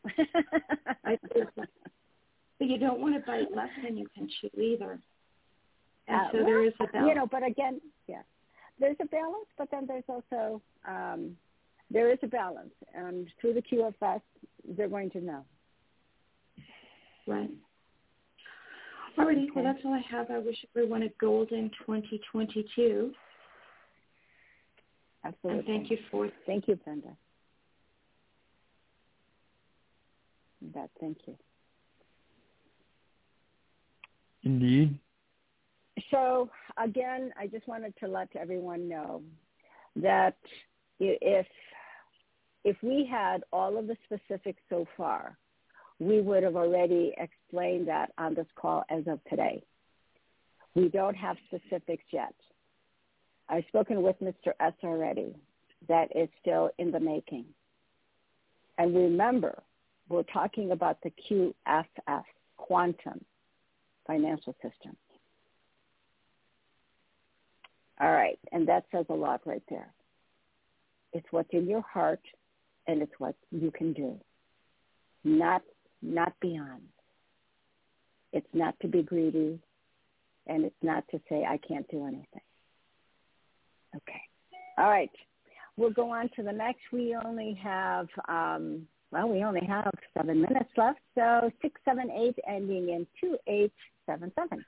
I: But you don't want to bite less than you can chew either. And so there is a balance.
B: But again, there's a balance, but then there's also there is a balance, and through the QFS, they're going to know.
I: Right. Alrighty, well, that's all I have. I wish everyone a golden 2022.
B: Absolutely.
I: And thank you,
B: Brenda. appreciate that. Thank you.
C: Indeed.
B: So, again, I just wanted to let everyone know that if we had all of the specifics so far, we would have already explained that on this call as of today. We don't have specifics yet. I've spoken with Mr. S already. That is still in the making. And remember, we're talking about the QFS, Quantum Financial System. All right, and that says a lot right there. It's what's in your heart, and it's what you can do, not beyond. It's not to be greedy, and it's not to say, I can't do anything. Okay. All right. We'll go on to the next. We only have, 7 minutes left, so 678 ending in 2877.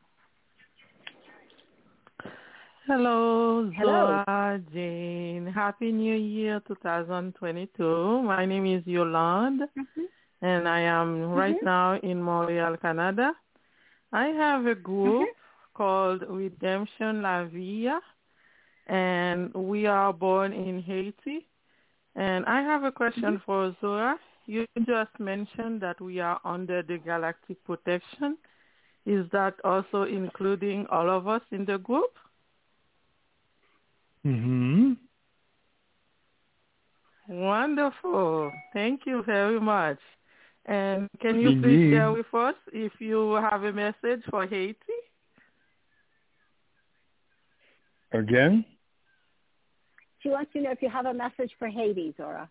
J: Hello, Zora, Jane. Happy New Year 2022. My name is Yolande, and I am right now in Montreal, Canada. I have a group called Redemption La Vie, and we are born in Haiti. And I have a question for Zora. You just mentioned that we are under the galactic protection. Is that also including all of us in the group?
C: Mm-hmm.
J: Wonderful. Thank you very much. And can you please share with us if you have a message for Haiti?
C: Again?
B: She wants to know if you have a message for Haiti, Zora.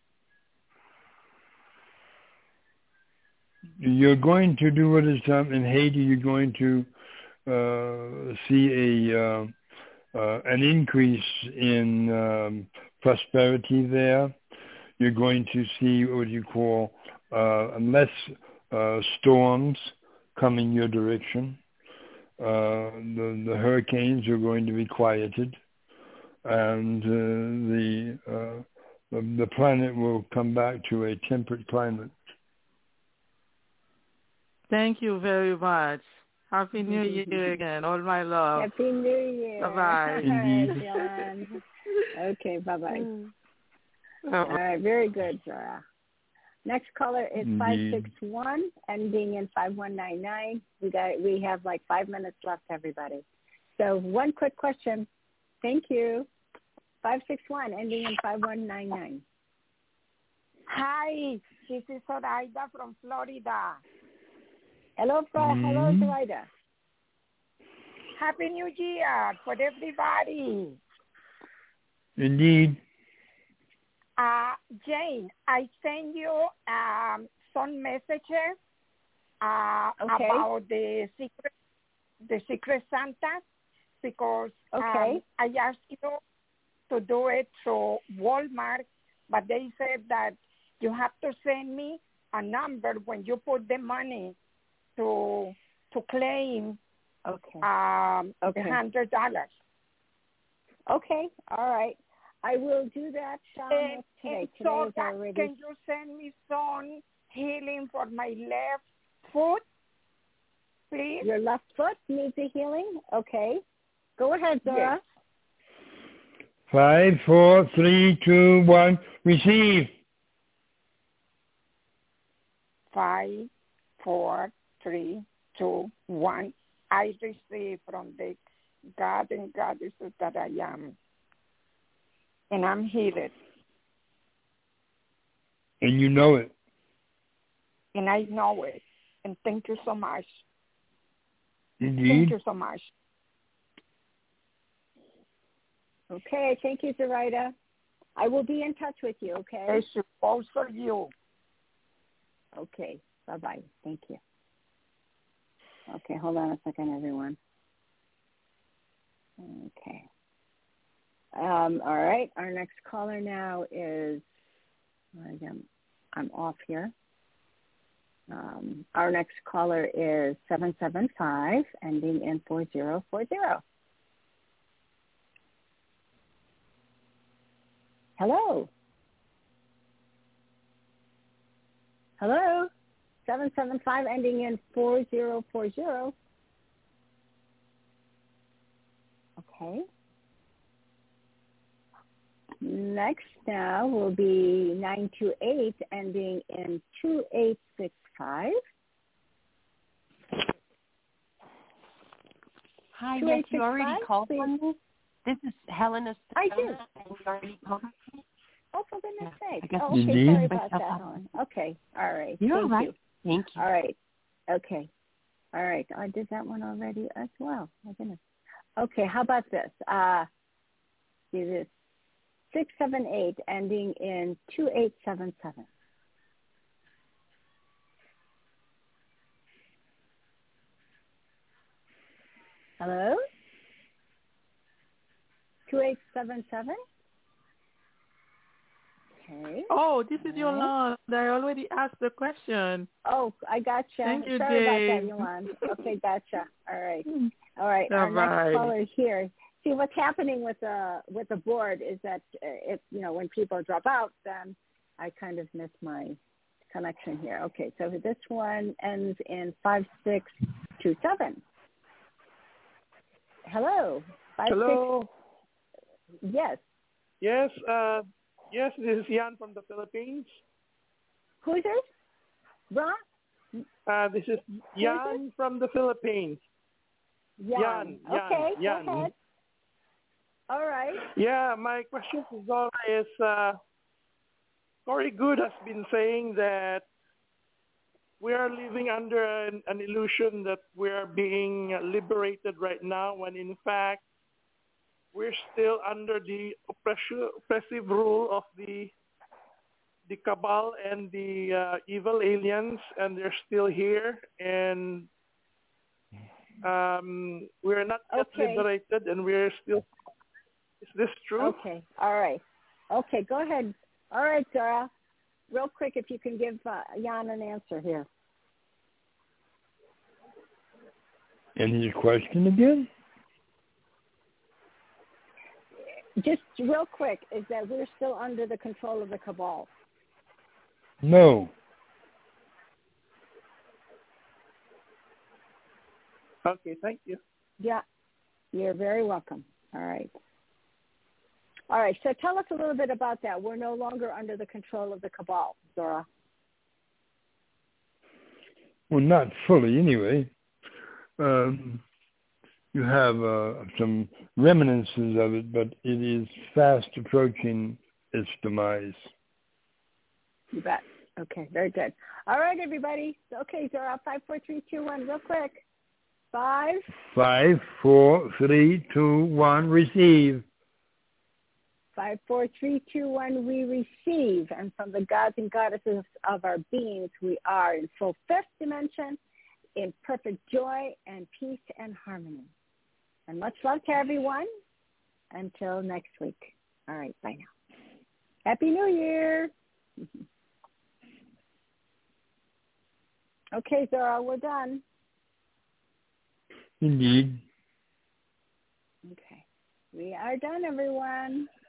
C: You're going to do what is done in Haiti. You're going to see an increase in prosperity there. You're going to see what you call less storms coming your direction. The hurricanes are going to be quieted, and the planet will come back to a temperate climate.
J: Thank you very much. Happy New Year again. All my love.
B: Happy New Year.
J: Bye-bye.
C: Indeed.
B: Okay, bye-bye. All right, very good, Zora. Next caller is 561, ending in 5199. We have like 5 minutes left, everybody. So one quick question. Thank you. 561, ending in 5199.
K: Hi, this is Zoraida from Florida.
B: Hello, hello, Zoraida.
K: Happy New Year for everybody.
C: Indeed.
K: Jane, I sent you some messages about the secret Santas because I asked you to do it through Walmart, but they said that you have to send me a number when you put the money to claim the $100.
B: Okay, all right. I will do that today.
K: So can you send me some healing for my left foot, please?
B: Your left foot needs a healing? Okay. Go ahead, Zora.
C: Yes. 5, 4, 3, 2, 1. Receive.
K: 5, 4, 3, 2, 1. I receive from the God and Goddesses that I am. And I'm healed.
C: And you know it.
K: And I know it. And thank you so much.
C: Indeed.
K: Thank you so much.
B: Okay, thank you, Zoraida. I will be in touch with you, okay?
K: I suppose for you.
B: Okay, bye-bye. Thank you. Okay, hold on a second, everyone. Okay. All right, our next caller now is, I'm off here. Our next caller is 775, ending in 4040. Hello. Hello? 775 ending in 4040. Okay. Next now will be 928 ending in 2865.
A: Hi, yes, you already called on me. This is Helena.
B: I do.
A: You already called on me?
B: Oh, for goodness sake.
A: Oh,
B: okay,
C: Indeed.
B: sorry about that, Helen. Okay, all right.
A: You're
B: Thank
A: right.
B: you.
A: Thank you.
B: All right. Okay. All right. I did that one already as well. My goodness. Okay, how about this? It is 678 ending in 2877. Hello? 2877? Okay.
J: Oh, this is Yolande. I already asked the question.
B: Oh, I gotcha.
J: Thank you,
B: Sorry about that,
J: Jane.
B: Yolande. Okay, gotcha. All right. All right. Our
J: Bye-bye.
B: next caller here. See, what's happening with the board is that if when people drop out, then I kind of miss my connection here. Okay, so this one ends in 5627. Hello.
L: Hello.
B: Yes.
L: Yes. Yes. This is Jan from the Philippines.
B: Who is this? Ron?
L: This is Jan from the Philippines.
B: Jan. Okay.
L: Jan.
B: Go ahead. All right.
L: Yeah. My question to Zora is: Corey Good has been saying that we are living under an illusion that we are being liberated right now, when in fact we're still under the oppressive rule of the cabal and the evil aliens, and they're still here, and we're not yet liberated, and we're still. Is this true?
B: Okay. All right. Okay. Go ahead. All right, Zora. Real quick, if you can give Jan an answer here.
C: And his question again?
B: Just real quick, is that we're still under the control of the cabal?
C: No.
L: Okay, thank you.
B: Yeah, you're very welcome. All right. All right, so tell us a little bit about that. We're no longer under the control of the cabal, Zora.
C: Well, not fully anyway. You have some reminiscences of it, but it is fast approaching its demise.
B: You bet. Okay, very good. All right, everybody. Okay, Zora, 5, 4, 3, 2, 1, real quick. 5.
C: 5, 4, 3, 2, 1, receive.
B: 5, 4, 3, 2, 1, we receive. And from the gods and goddesses of our beings, we are in full fifth dimension, in perfect joy and peace and harmony. And much love to everyone. Until next week. All right, bye now. Happy New Year. Okay, Zora, we're done.
C: Indeed.
B: Okay. We are done, everyone.